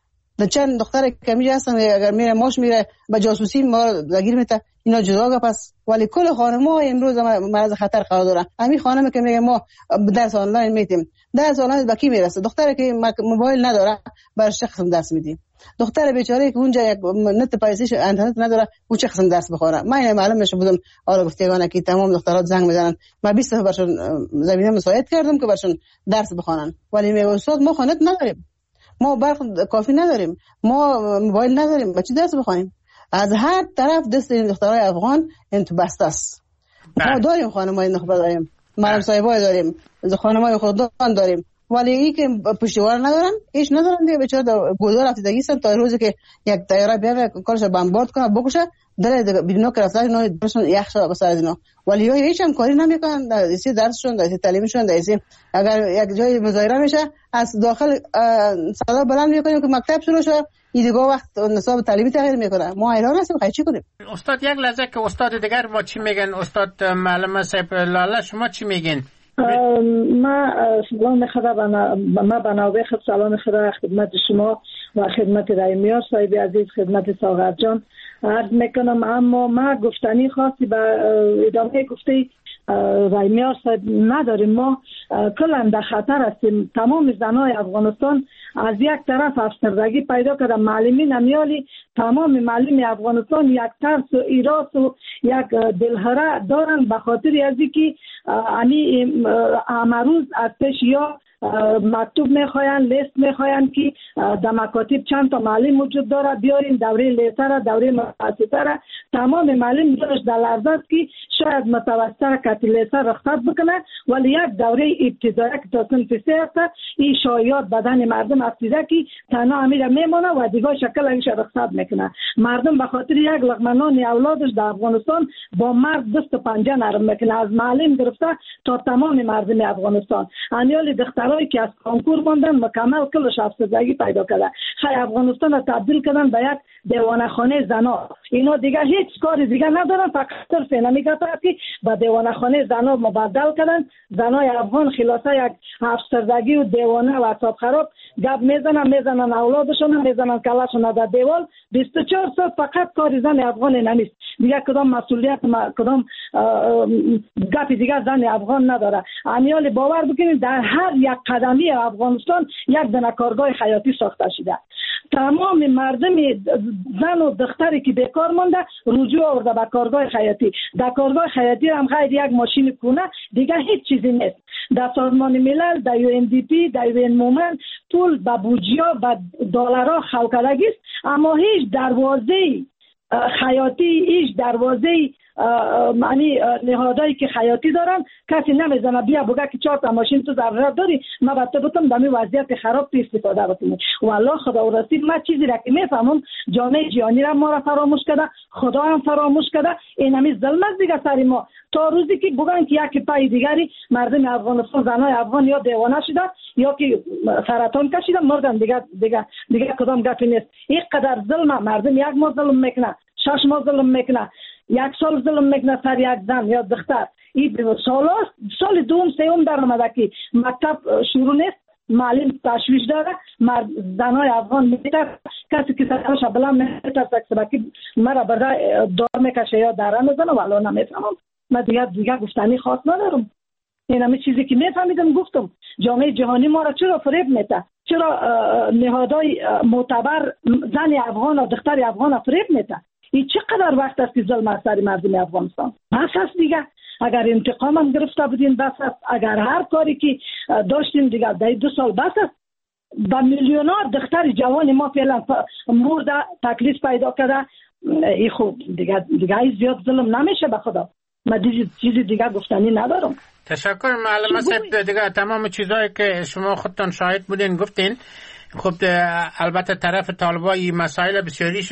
چند دختر کمی هستن اگر میره ماش میره به جاسوسی ما درگیر میته، اینا جدا پس. ولی کل خانم‌ها امروز مرز خطر قرار دارن. همین خانمی که میگه ما درس آنلاین میدیم، درس آنلاین به کی میرسه؟ دختری که موبایل نداره بر چه قسم درس میدیم؟ دختر بیچاره که اونجا یک نت پایسیش اینترنت نداره اون چه قسم درس بخوره؟ من معلوم نشه بودم آره گفتگانه که تمام دخترات زنگ میزنن، ما بیست تا برشون زمینه مساعد کردم که برشون درس بخونن، ولی میگه استاد ما خانت نداریم، ما برق کافی نداریم، ما موبایل نداریم، بچه درس بخونیم. از هر طرف دست این دخترای افغان این تو بسته است. ما داریم خانمای نخبه داریم، مریم صاحبای داریم، خانمای خوددان داریم، ولی این که پشتیوان ندارن، هیچ ندارن دیگه. بیچاره گودار رفتگی هستن تا روزی که یک طیاره بیاد کارش بمبارد کنه بکشه در بیرون که رفتن اینا درشون یخ شده بسر از اینا، ولی هیچ هم کاری نمیکنن. در این درسشون، در تعلیمشون، در این اگر یک جای مظاهره میشه از داخل صدا بلند میکنیم که مکتب شروع شده، این دیگه وقت نصاب تعلیمی تغییر میکنه. ما ایران هستیم، خیلی چی کنیم؟
استاد یک لحظه که استاد دیگر ما چی میگن؟ استاد معلم صاحب لاله شما چی میگین؟
ما سلام خدا بنا ما بنابه خد سلام خدا خدمت شما و خدمت رایمیار صاحب عزیز، خدمت ساغر جان عرض میکنم. اما ما گفتنی خاصی به ادامه گفته رایمیار صاحب نداریم. ما کلا در خطر هستیم. تمام زنای افغانستان از یک طرف افسردگی پیدا کرده، معلمین امیالی تمام معلم افغانستان یک ترس و ایراس و یک دلهره دارن به خاطر از اینکه امی امروز از پیش یا مکتوب میخواین، لیست میخواین که در مکاتب چند تا معلم وجود داره، بیارین دوره لیسه را، دوره متوسطه را. تمام معلم دارش در لحظه است که شاید متوسطه کتی لیسه رخصت بکنه، ولی یک دوره ابتدایی که تا صنف سه است این شایعات بدن مردم افزیده که تنها امیر میمونه و دیگه شکل ایش رخصت میکنه. مردم به خاطر یک لقمه نان اولادش در افغانستان با مرد دست و پنجه نرم میکنه، از معلم گرفته تا تمام مردم افغانستان. انیال دخترایی که از کنکور ماندن مکمل کلش افسردگی پیدا کرده. خیلی افغانستان را تبدیل کردن به یک دیوانه خانه زنا. اینا دیگه هیچ کاری دیگه ندارن، فقط صرف نمیگه که به دیوانه خانه زنا مبدل کردن. زنای افغان خلاصه یک افسردگی و دیوانه و اعصاب خراب گپ میزنن، میزنن اولادشون، میزنن کلاشون در دیوال. بیست و چهار ساعت فقط کار زن افغان نمیست دیگه. کدام مسئولیت کدام گپ دیگه زن افغان نداره. امیال باور بکنید در هر یک قدمی افغانستان یک دونه کارگاه خیاطی ساخته شده. تمام مردم زن و دختری که بیکار مونده رجوع آورده به کارگاه خیاطی. در کارگاه خیاطی هم غیر یک ماشین کونه دیگه هیچ چیزی نیست. در سازمان ملل، در یو ان دی پی، در یو ان مومن پول به بودجه به دلارها خلق کردگی است، اما هیچ دروازه خیاطی، هیچ دروازه معنی نهادایی که خیاطی دارن کسی نمیزنه بیا بگه که چهار تا ماشین تو ضرورت داری ما بته بتم دمی وضعیت خراب تو استفاده بکنیم. والله خدا و رسید ما چیزی را که میفهمم جامعه جهانی را ما را فراموش کرده، خدا هم فراموش کرده. این همی ظلم است دیگه سر ما. تا روزی که بگن که یک پای دیگری مردم افغانستان زنای افغان یا دیوانه شده یا که سرطان کشیده مردن دیگه دیگه دیگه کدام گپی نیست. این قدر ظلم مردم یک ماه ظلم میکنه، شش ماه ظلم میکنه، یک سال ظلم میکنه سر یک زن یا دختر. این سال سال دوم سوم در آمده که مکتب شروع نیست، معلم تشویش داره، مرد زنای افغان میتر کسی که سرش بلند میتر سکسبکی مرا برده دار میکشه یا داره میزنه. والا نمیفهمم. من دیگه دیگه گفتنی خاص ندارم. این همه چیزی که میفهمیدم گفتم. جامعه جهانی ما را چرا فریب میده؟ چرا نهادهای معتبر زن افغان و دختر افغان فریب میده؟ این چقدر وقت است که ظلم است سر مردم افغانستان؟ بس است دیگه. اگر انتقام هم گرفته بودین بس است. اگر هر کاری که داشتیم دیگه در دو سال بس است. با میلیون‌ها دختر جوان ما فعلا مرده تکلیف پیدا کرده. این خوب دیگه دیگه زیاد ظلم نمیشه به خدا. من دیگه چیزی دیگه گفتنی ندارم.
تشکر معلم صاحب. دیگه تمام چیزایی که شما خودتون شاهد بودین گفتین. خب البته طرف طالبای مسائل بسیاریش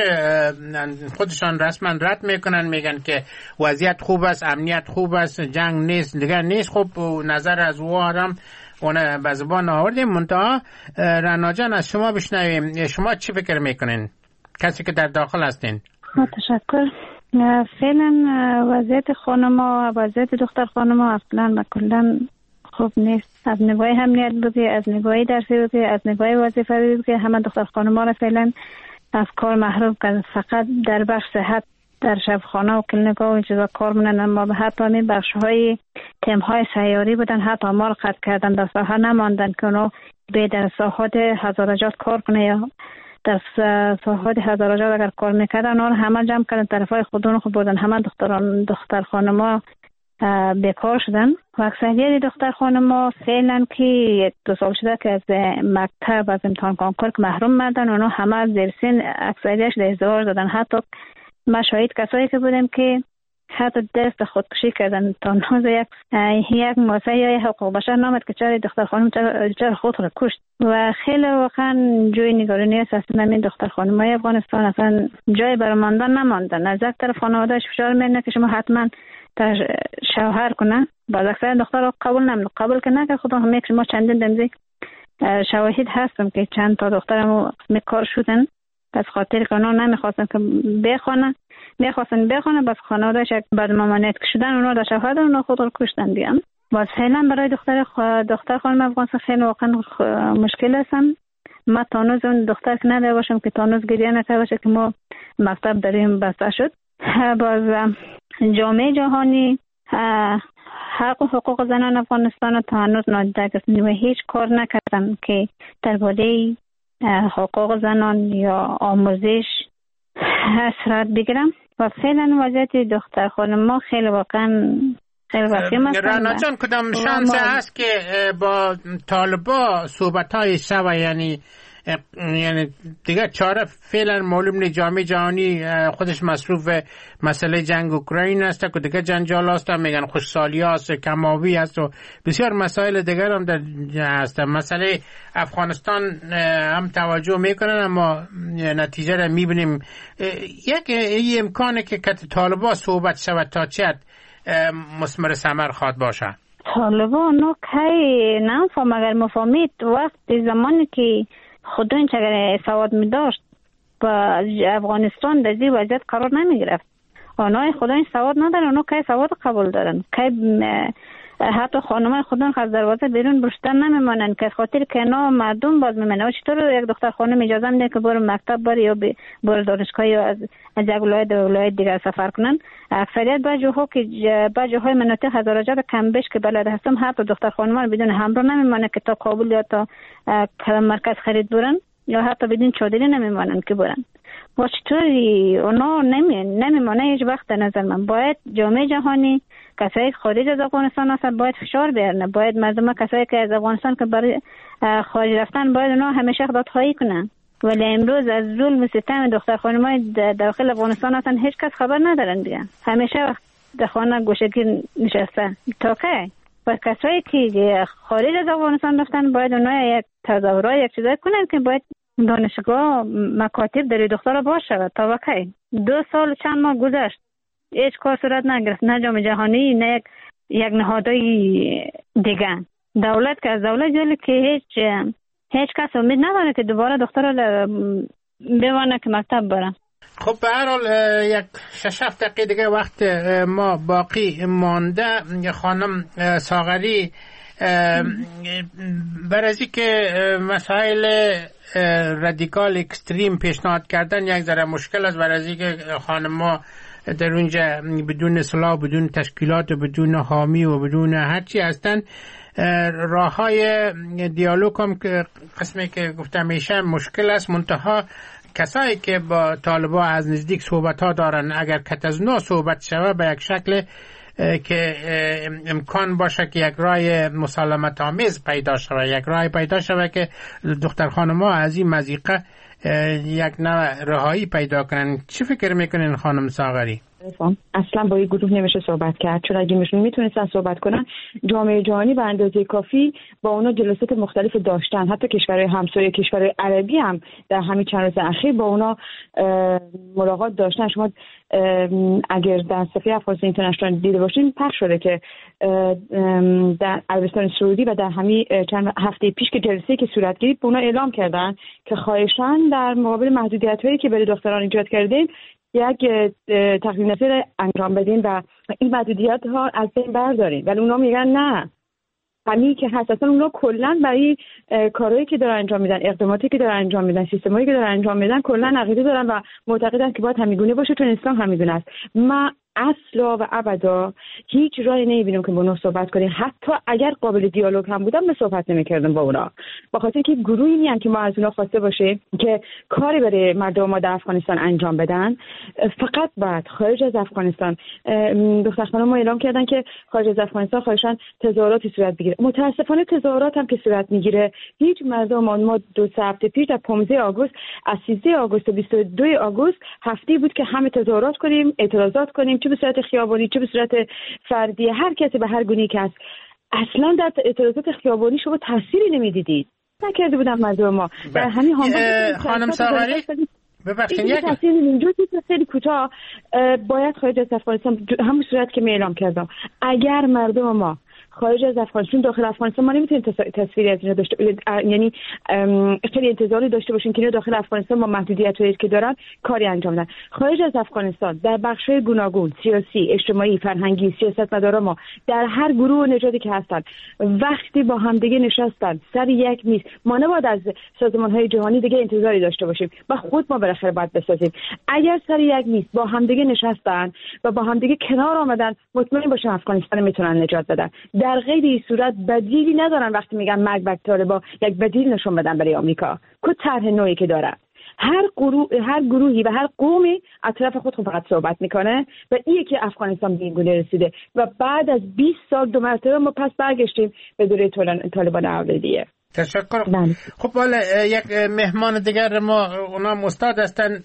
خودشان رسما رد میکنن، میگن که وضعیت خوب است، امنیت خوب است، جنگ نیست دیگه نیست. خب نظر از او هم اون به زبان آوردیم. منتها رعنا جان از شما بشنویم. شما چی فکر میکنین کسی که در داخل هستین؟
تشکر. فعلا وضعیت خانم‌ها و وضعیت دختر خانم‌ها اصلا و کلا خوب نیست. از نگاه امنیت بگی، از نگاه درسی بگی، از نگاه وظیفه‌ای بگی، همه دختر خانم‌ها را فعلا از کار محروم کرد. فقط در بخش صحت در شبخانه و کلینیک‌ها و این چیزا کار مونن، اما حتی این بخش‌های تیم‌های سیاری بودن حتی ما را قطع کردن، در ساحه نماندن که اونو به در ساحات هزارجات کار کنه یا در ساحات هزارجات اگر کار میکردن اون همه جمع کردن طرفای خودون خود بودن. همه دختران دختر خانم‌ها بیکار شدن و اکثریت دختر خانم‌ها فعلا که یک دو سال شده که از مکتب از امتحان کنکور که محروم مردن، اونا همه زیر سن اکثریتش در ازدواج دادن. حتی ما شاهد کسایی که بودیم که حتی دست خودکشی کردن. تا نوز یک یک موسعه یا حقوق بشر نامد که چرا دختر خانم چرا خود را کشت و خیلی واقعا جای نگرانی است. اصلا این دختر خانم‌های افغانستان اصلا جای برای ماندن نماندن. از یک طرف خانواده‌اش فشار میارن که شما حتما شوهر کنه، باز اکثر دختر قبول نمیکنه. قبول که نکرد خودم هم یک ما چندین دمزی شواهد هستم که چند تا دخترم قسم کار شدن از خاطر که اونا نمیخواستن که بخونه میخواستن بخونه بس خانواده‌اش بعد مامانیت که شدن اونا در شوهر اونا خود رو کشتن دیگه. باز فعلا برای دختر خ... دختر خانم افغانستان خیلی واقعا مشکل هستن. ما تانوز اون دختر که نداره باشم که تانوز گریه نکرده باشه که ما مکتب در این بسته شد. باز جامعه جهانی حق و حقوق زنان افغانستان تا هنوز نادیده گرفتن و هیچ کار نکردن که درباره حقوق زنان یا آموزش صورت بگیرم و فعلا وضعیت دختر خانم ما خیلی واقعا خیلی وخیم است.
رانا جان کدام شانس هست که با طالبا صحبت های شوه، یعنی یعنی دیگه چاره فعلا معلوم نیست، جامعه جهانی خودش مصروف مسئله جنگ اوکراین است که دیگه جنجال است، میگن خوشحالی است، کماوی است و بسیار مسائل دیگر هم در هست. مسئله افغانستان هم توجه میکنن اما نتیجه را میبینیم. یک امکانه که که طالبا صحبت شود تا چند مثمر ثمر خواد باشه؟
طالبا نو کی نفهم اگر مفهمید وقت زمانی که خودون چگر سواد می داشت با افغانستان در زیر وضعیت قرار نمی گرفت. آنها خودون سواد ندارن، آنها که سواد قبول دارن، که حتی خانمای خودون از دروازه بیرون برشتن نمی مانن که خاطر که اینا مردم باز می منن. و چطور یک دختر خانم اجازه میده که برو مکتب بره یا برو دانشگاه یا از از یک ولایت به ولایت دیگر سفر کنن؟ اکثریت با جاها که با جاهای مناطق هزارجات کمبش که بلد هستم حتی دختر خانمان بدون همراه نمی مانن که تا کابل یا تا مرکز خرید برن یا حتی بدون چادری نمی مانن که برن. و چطوری اونا نمی نمیمانه هیچ وقت. در نظر من باید جامعه جهانی کسایی که خارج از افغانستان هستن باید فشار بیارن، باید مردم کسایی که از افغانستان که برای خارج رفتن باید اونا همیشه خدمت‌خواهی کنن. ولی امروز از ظلم و ستم دختر خانمای داخل افغانستان هستن هیچ کس خبر ندارن دیگه. همیشه وقت در خانه گوشه‌گیر نشسته. تا کی؟ و کسایی که خارج از افغانستان رفتن باید اونا یک تظاهرات یک چیزایی کنن که باید دانشگاه مکاتب در دختر باشه. تا وقتی دو سال چند ماه گذشت هیچ کار صورت نگرفت، نه جامعه جهانی نه یک یک نهادهای دیگه. دولت که از دولت جلی که هیچ هیچ کس امید نداره که دوباره دختر رو بوانه که مکتب بره.
خب به هر حال یک شش هفت دقیقه دیگه وقت ما باقی مانده. خانم ساغری، برای که مسائل رادیکال اکستریم پیشنهاد کردن یک ذره مشکل است، برای که خانم ما در اونجا بدون اصلاح، بدون تشکیلات و بدون حامی و بدون هرچی هستن. راه های دیالوگ هم که قسمی که گفتم میشه مشکل است. منتها کسایی که با طالبا از نزدیک صحبت ها دارن اگر کت از نو صحبت شوه به یک شکل که امکان باشه که یک راه مسالمت آمیز پیدا شوه، یک راه پیدا شوه که دختر خانم ها از این مضیقه یک نوع رهایی پیدا کنن. چی فکر میکنین خانم ساغری؟
اصلا با این گروه نمیشه صحبت کرد، چون اگه میشون میتونستن صحبت کنن جامعه جهانی به اندازه کافی با اونا جلسات مختلف داشتن. حتی کشورهای همسایه، کشورهای عربی هم در همین چند روز اخیر با اونا ملاقات داشتن. شما اگر در صفحه افغانستان اینترنشنال دیده باشین پخش شده که در عربستان سعودی و در همین چند هفته پیش که جلسه که صورت گرفت به اونا اعلام کردن که خواهشاً در مقابل محدودیت‌هایی که برای دختران ایجاد کردیم یک تقدیم نظر انجام بدین و این محدودیت ها از بین بردارین. ولی اونا میگن نه، همین که هست اصلا اونا کلا برای کارهایی که دارن انجام میدن، اقداماتی که دارن انجام میدن، سیستمایی که دارن انجام میدن کلا عقیده دارن و معتقدن که باید همیگونه باشه، چون اسلام همیگونه است. ما اصلا و ابدا هیچ راهی نمیبینم که با اونا صحبت کنیم. حتی اگر قابل دیالوگ هم بودم به صحبت نمیکردم با اونا، با خاطر اینکه گروهی میان که ما از اونا خواسته باشه که کاری برای مردم ما در افغانستان انجام بدن. فقط بعد خارج از افغانستان دختر خانم ما اعلام کردن که خارج از افغانستان خواهشاً تظاهراتی صورت بگیره. متاسفانه تظاهرات هم که صورت میگیره هیچ مردم ما دو هفته پیش در پانزده آگوست از سیزده آگوست تا بیست و دو آگوست هفته بود که همه تظاهرات کنیم، اعتراضات کنیم، چه به صورت خیابانی چه به صورت فردی، هر کسی به هر گونه‌ای که هست. اصلا در اعتراضات خیابانی شما تأثیری نمیدیدید، نکرده بودن مردم ما. در همین
خانم ساغری ببخشید یک
تأثیر اینجوری خیلی کوتاه باید خارج از افغانستان همون صورت که می اعلام کردم. اگر مردم ما خارج از افغانستان داخل افغانستان ما نمیتونیم تصویری از اینا داشته، یعنی خیلی انتظاری داشته باشیم که اینا داخل افغانستان با محدودیت‌هایی که دارن کاری انجام بدن. خارج از افغانستان در بخش‌های گوناگون سیاسی، اجتماعی، فرهنگی، سیاستمداران ما در هر گروه و نژادی که هستن وقتی با همدیگه نشستن سر یک میز، ما نباید از سازمان‌های جهانی دیگه انتظاری داشته باشیم و خود ما بالاخره باید بسازیم. اگر سر یک میز با همدیگه نشستن و با همدیگه کنار آمدن، مطمئن باشم افغانستان میتونن نجات بدن. در غیر این صورت بدیلی ندارن. وقتی میگن مرگ بر طالبان یک بدیل نشون بدن برای آمریکا که طرح نوعی که داره. هر گروه هر گروهی و هر قومی از طرف خود فقط صحبت میکنه و اینه که افغانستان به این گونه رسیده و بعد از بیست سال دو مرتبه ما پس برگشتیم به دوره طالبان اولیه.
تشکر. خب حالا یک مهمان دیگر ما، اونا استاد هستن،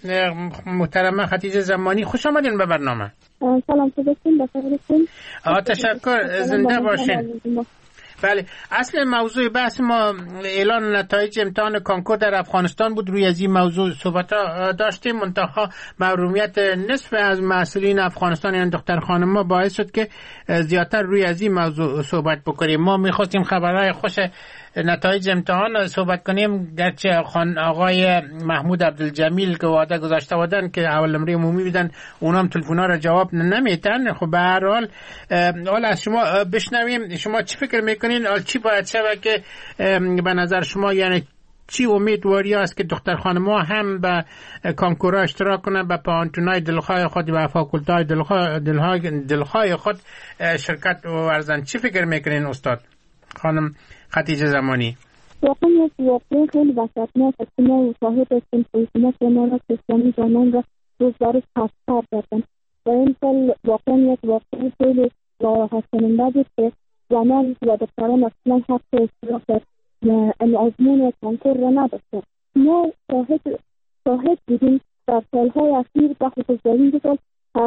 محترمه خدیجه زمانی. خوش آمدین به برنامه.
سلام صبحتون بخیر.
آه تشکر، زنده باشین. بله، اصل موضوع بحث ما اعلان نتایج امتحان کانکور در افغانستان بود. روی از این موضوع صحبت داشتیم، منتها محرومیت نصف از مسئولین افغانستان یعنی دختر خانم ما باعث شد که زیادتر روی از این موضوع صحبت بکنیم. ما میخواستیم خبرهای خوش نتایج امتحان صحبت کنیم، گرچه خان آقای محمود عبدالجمیل که وعده گذاشته بودن که اول نمره عمومی بدن، اونام تلفن‌ها را جواب نمیدن. خب به هر حال حالا از شما بشنویم، شما چی فکر میکنین؟ حالا چی باید شود که به نظر شما، یعنی چی امیدواری است که دختر خانم‌ها هم به کانکورها اشتراک کنن، به پانتونای دلخواه خود و فاکولتای دلخواه دلخواه خود شرکت ورزن؟ چی فکر میکنین استاد خانم خدیجه زمانی؟
واقعا یک واقعا خیلی وحشتناک است که ما شاهد هستیم حکومت امارات اسلامی زنان را روز به روز پست‌تر کردن و این سال واقعا یک واقعا خیلی ناراحت کننده بود که زنان و دختران اصلا حق اشتراک در آزمون کانکور را نداشتند. ما شاهد شاهد بودیم در سالهای اخیر به خصوص در این سال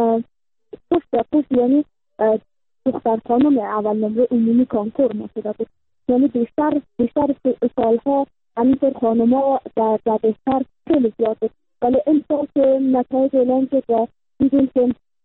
پشت به پشت، یعنی دختر خانم اول نمره عمومی کانکور ما شده بود. یعنی بیشتر بیشتر سالها همینطور خانم‌ها در در بهتر خیلی زیاد بود، ولی این سال که نتایج اعلام شد و دیدیم که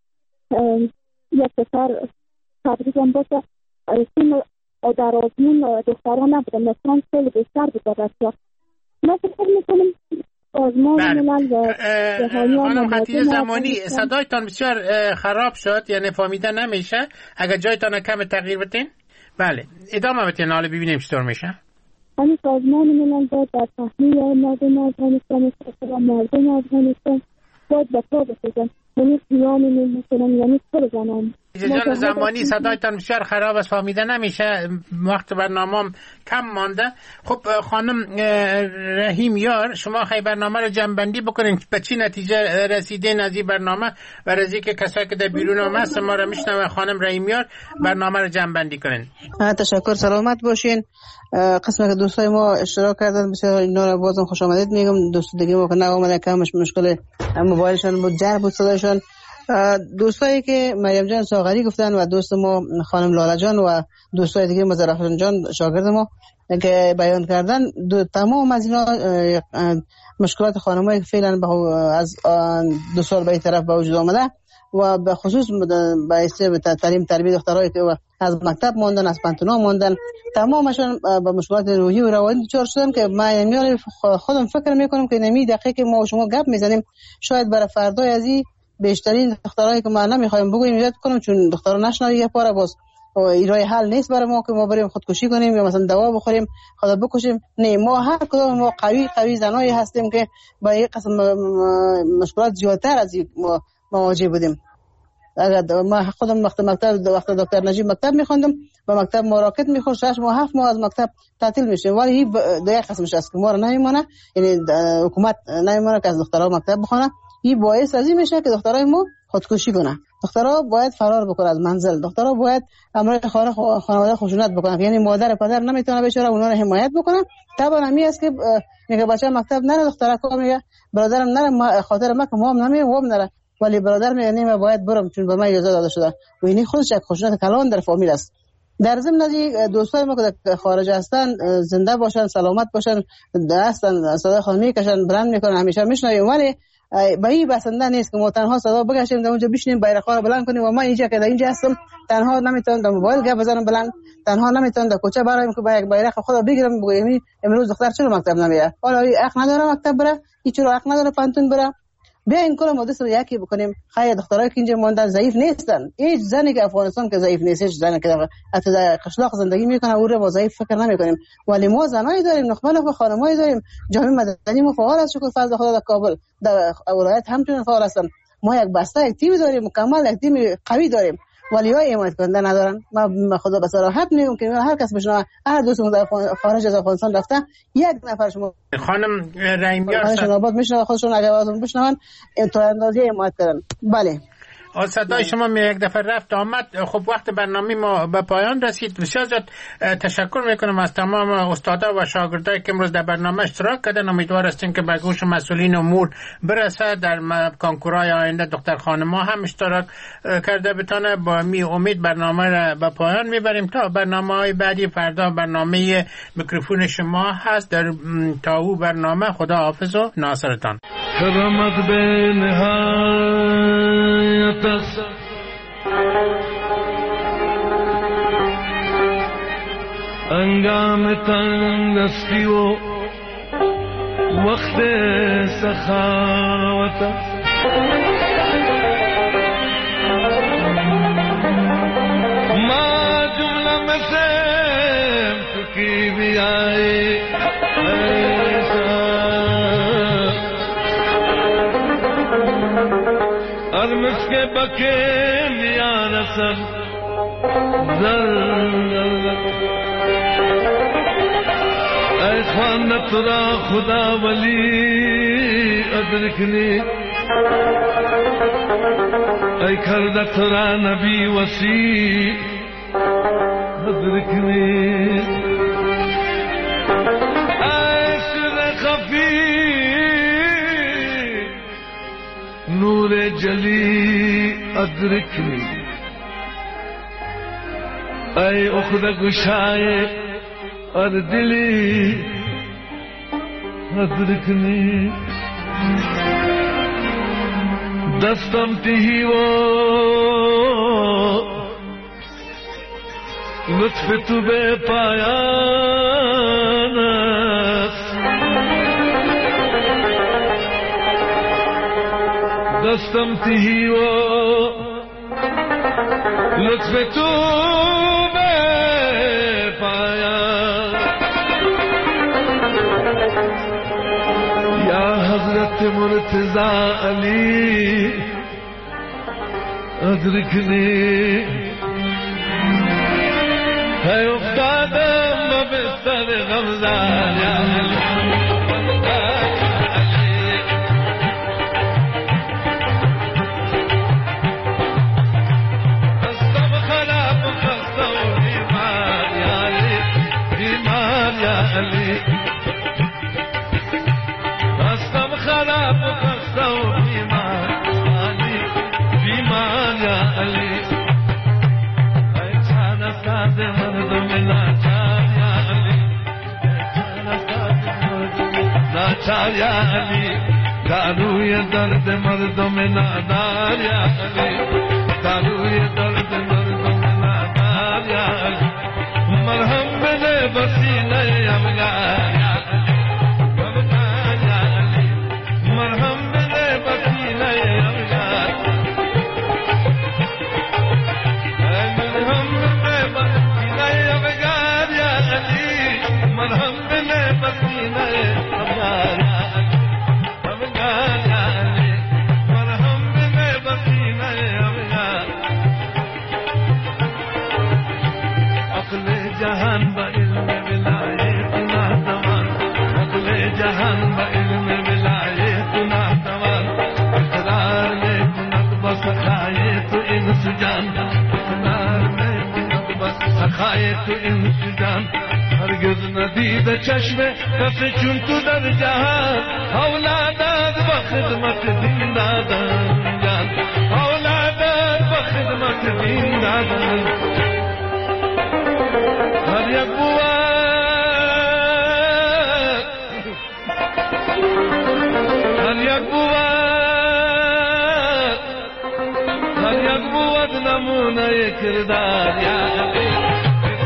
یک پسر تبریزم باشه این در آزمون دخترها نبودن، مثلا خیلی بیشتر بود در بچه‌ها. ما فکر می‌کنیم آزمون ملل و جهانی
خانم خدیجه زمانی صدایتان بسیار خراب شد، یعنی فهمیده نمیشه. اگر جایتان کم تغییر بدین. بله ادامه بدین، حالا ببینیم چطور میشه.
همین سازمان ملل باید در تحمیل مردم افغانستان و مردم افغانستان باید به پا بسازن، یعنی قیام ملی کنن، یعنی پر زنان.
جان زمانی صدایتان بسیار خراب است، فهمیده نمیشه، وقت برنامه کم مانده. خب خانم رحیم یار، شما خیلی برنامه رو جمع‌بندی بکنین، به چی نتیجه رسیدین از این برنامه و از اینکه کسایی که در بیرون هم هست ما رو میشنوه. خانم رحیم یار برنامه رو جمع‌بندی کنین.
تشکر، سلامت باشین. قسمت که دوستای ما اشتراک کردن بسیار اینا رو بازم خوش آمدید میگم. دوست دیگه ما که ناومدن که همش مشکل موبایلشون بود، جر بود صداشون. دوستایی که مریم جان ساغری گفتن و دوست ما خانم لاله جان و دوستای دیگه مظفر جان شاگرد ما که بیان کردن، دو تمام از اینا مشکلات خانمایی که فعلا از دو سال به این طرف به وجود آمده و به خصوص به تعلیم تربیت دخترایی که از مکتب ماندن، از پانتونا ماندن، تمامشون به مشکلات روحی و روانی دچار شدن که من خودم فکر میکنم که نمی دقیقه ما و شما گپ میزنیم شاید برای فردای از این بیشترین دخترایی که ما نمیخوایم بگویم یاد کنم، چون دخترها نشنوی یک بار باز ایرای حل نیست برای ما که ما بریم خودکشی کنیم یا مثلا دوا بخوریم خدا بکشیم. نه، ما هر کدوم ما قوی قوی زنایی هستیم که با یک قسم مشکلات زیادتر از این مواجه بودیم. اگر ما خودم وقت مکتب وقت دکتر نجیب مکتب میخوندم و مکتب مراکت میخورد، شش ماه هفت ماه از مکتب تعطیل میشه، ولی این دو یک قسمش است که ما رو نمیمونه، یعنی حکومت نمیمونه که از دخترها مکتب بخونه. این باعث از این میشه که دخترای ما خودکشی کنه. دخترها باید فرار بکنه از منزل، دخترها باید امر خانه خانواده خشونت بکنه، یعنی مادر پدر نمیتونه بیچاره اونا رو حمایت بکنه. طبعا همین است که میگه بچه مکتب نره، دخترا کو میگه برادرم نره، خاطر ما که مام نمیه و نره، ولی برادر میگه نه باید برم چون به من اجازه داده شده و این خودش یک خشونت کلان در فامیل است. در ضمن از دوستای ما که خارج هستن زنده باشن، سلامت باشن، هستن صدا خود میکشن، بلند میکنن، همیشه میشنویم، ولی به این بسنده نیست که ما تنها صدا بکشیم در اونجا بشینیم بیرق‌ها رو بلند کنیم و من اینجا که در اینجا هستم تنها نمیتونم در موبایل گپ بزنم بلند، تنها نمیتونم در کوچه برایم که با یک بیرق خود بگیرم بگم امروز دختر چرا مکتب نمیره، حالا حق نداره مکتب بره، هیچ رو حق نداره پانتون بره. بیا این کلو مدرسه رو یکی بکنیم. خیلی دخترایی که اینجا ماندن ضعیف نیستن، هیچ زنی که افغانستان که ضعیف نیست، هیچ زنی که حتی در قشلاق زندگی میکنه او رو با ضعیف فکر نمیکنیم، ولی ما زنایی داریم، نخبه و خانمایی داریم، جامعه مدنی ما فعال است شکر فضل خدا در کابل، در ولایت همچنین فعال هستن. ما یک بسته یک تیم داریم مکمل، یک تیم قوی داریم، ولی های حمایت کننده ندارن. ما خدا به صراحت میگم که هر کس بشنوه، هر دوستمون در خارج از افغانستان رفته یک نفر شما
خانم رحیمیار
خانم آباد میشنوه، خودشون اگه آوازون بشنون تو اندازه حمایت کردن. بله
صدای شما می یک دفعه رفت آمد. خب وقت برنامه ما به پایان رسید. بسیار زیاد تشکر میکنم از تمام استادا و شاگردایی که امروز در برنامه اشتراک کردن. امیدوار هستیم که به گوش مسئولین امور برسه. در کنکورهای آینده دختر خانم‌ها هم اشتراک کرده بتونه. با می امید برنامه را به پایان میبریم تا برنامه‌های بعدی. فردا برنامه میکروفون شما هست. در تا او برنامه خدا حافظ و ناصرتان.
کرامت به نهایت انگام تنگستی و وقت سخاوت ما جملہ میں سے کی بھی آئے ارمس کے بکے لیا رسل زل اے خوانت را خدا ولی ادرکنی اے کردت را نبی وسیع ادرکنی اے سر خفی نور جلی ادرکنی اے اخد گشائے اور دلی ادرکنی دستم تہی وہ لطف تو بے پایان دستم تہی وہ لطف تو بے پایان یا حضرت مرتضی علی ادرکنی ہے افتادم بستر غمزان یا علی خستم خراب خستم بیمار یا علی بیمار یا علی خستم خراب خستم بیمار علی بیمار یا علی اے چانا ساز مردم ناچار یا علی اے چانا ساز مردم ناچار یا علی داروی درد مردم نادار یا علی داروی درد مردم نادار یا علی مرہم بنے بسیلے افغان یا علی افغان یا علی مرہم بنے بسیلے افغان مرہم بنے بسیلے افغان یا علی مرہم بنے بسیلے افغان یا علی افغان یا علی مرہم بنے بسیلے افغان عقل جہان با علم ولایت ناتوان عقل جہان با علم ولایت ناتوان اقرار میں کنت بس سخائے تو انس جان اقرار میں کنت بس سخائے تو انس جان ہرگز ندید چشم کس چون تو در جہان اولادات بخدمت دین دادن جان اولادات بخدمت دین دادن ہر یک بوات ہر یک بوات نمونه کردار یا علی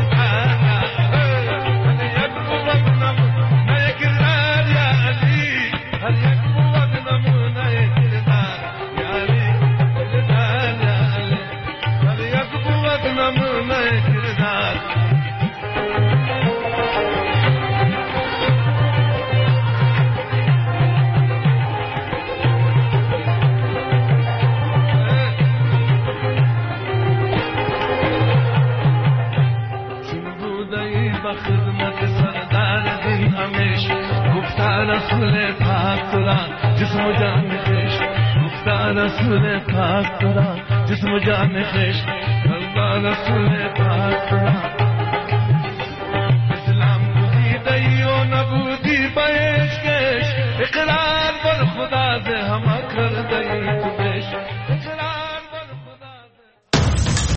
رسول پاک را جسم و جان خوش گفتن رسول پاک را جسم و جان خوش الله رسول پاک را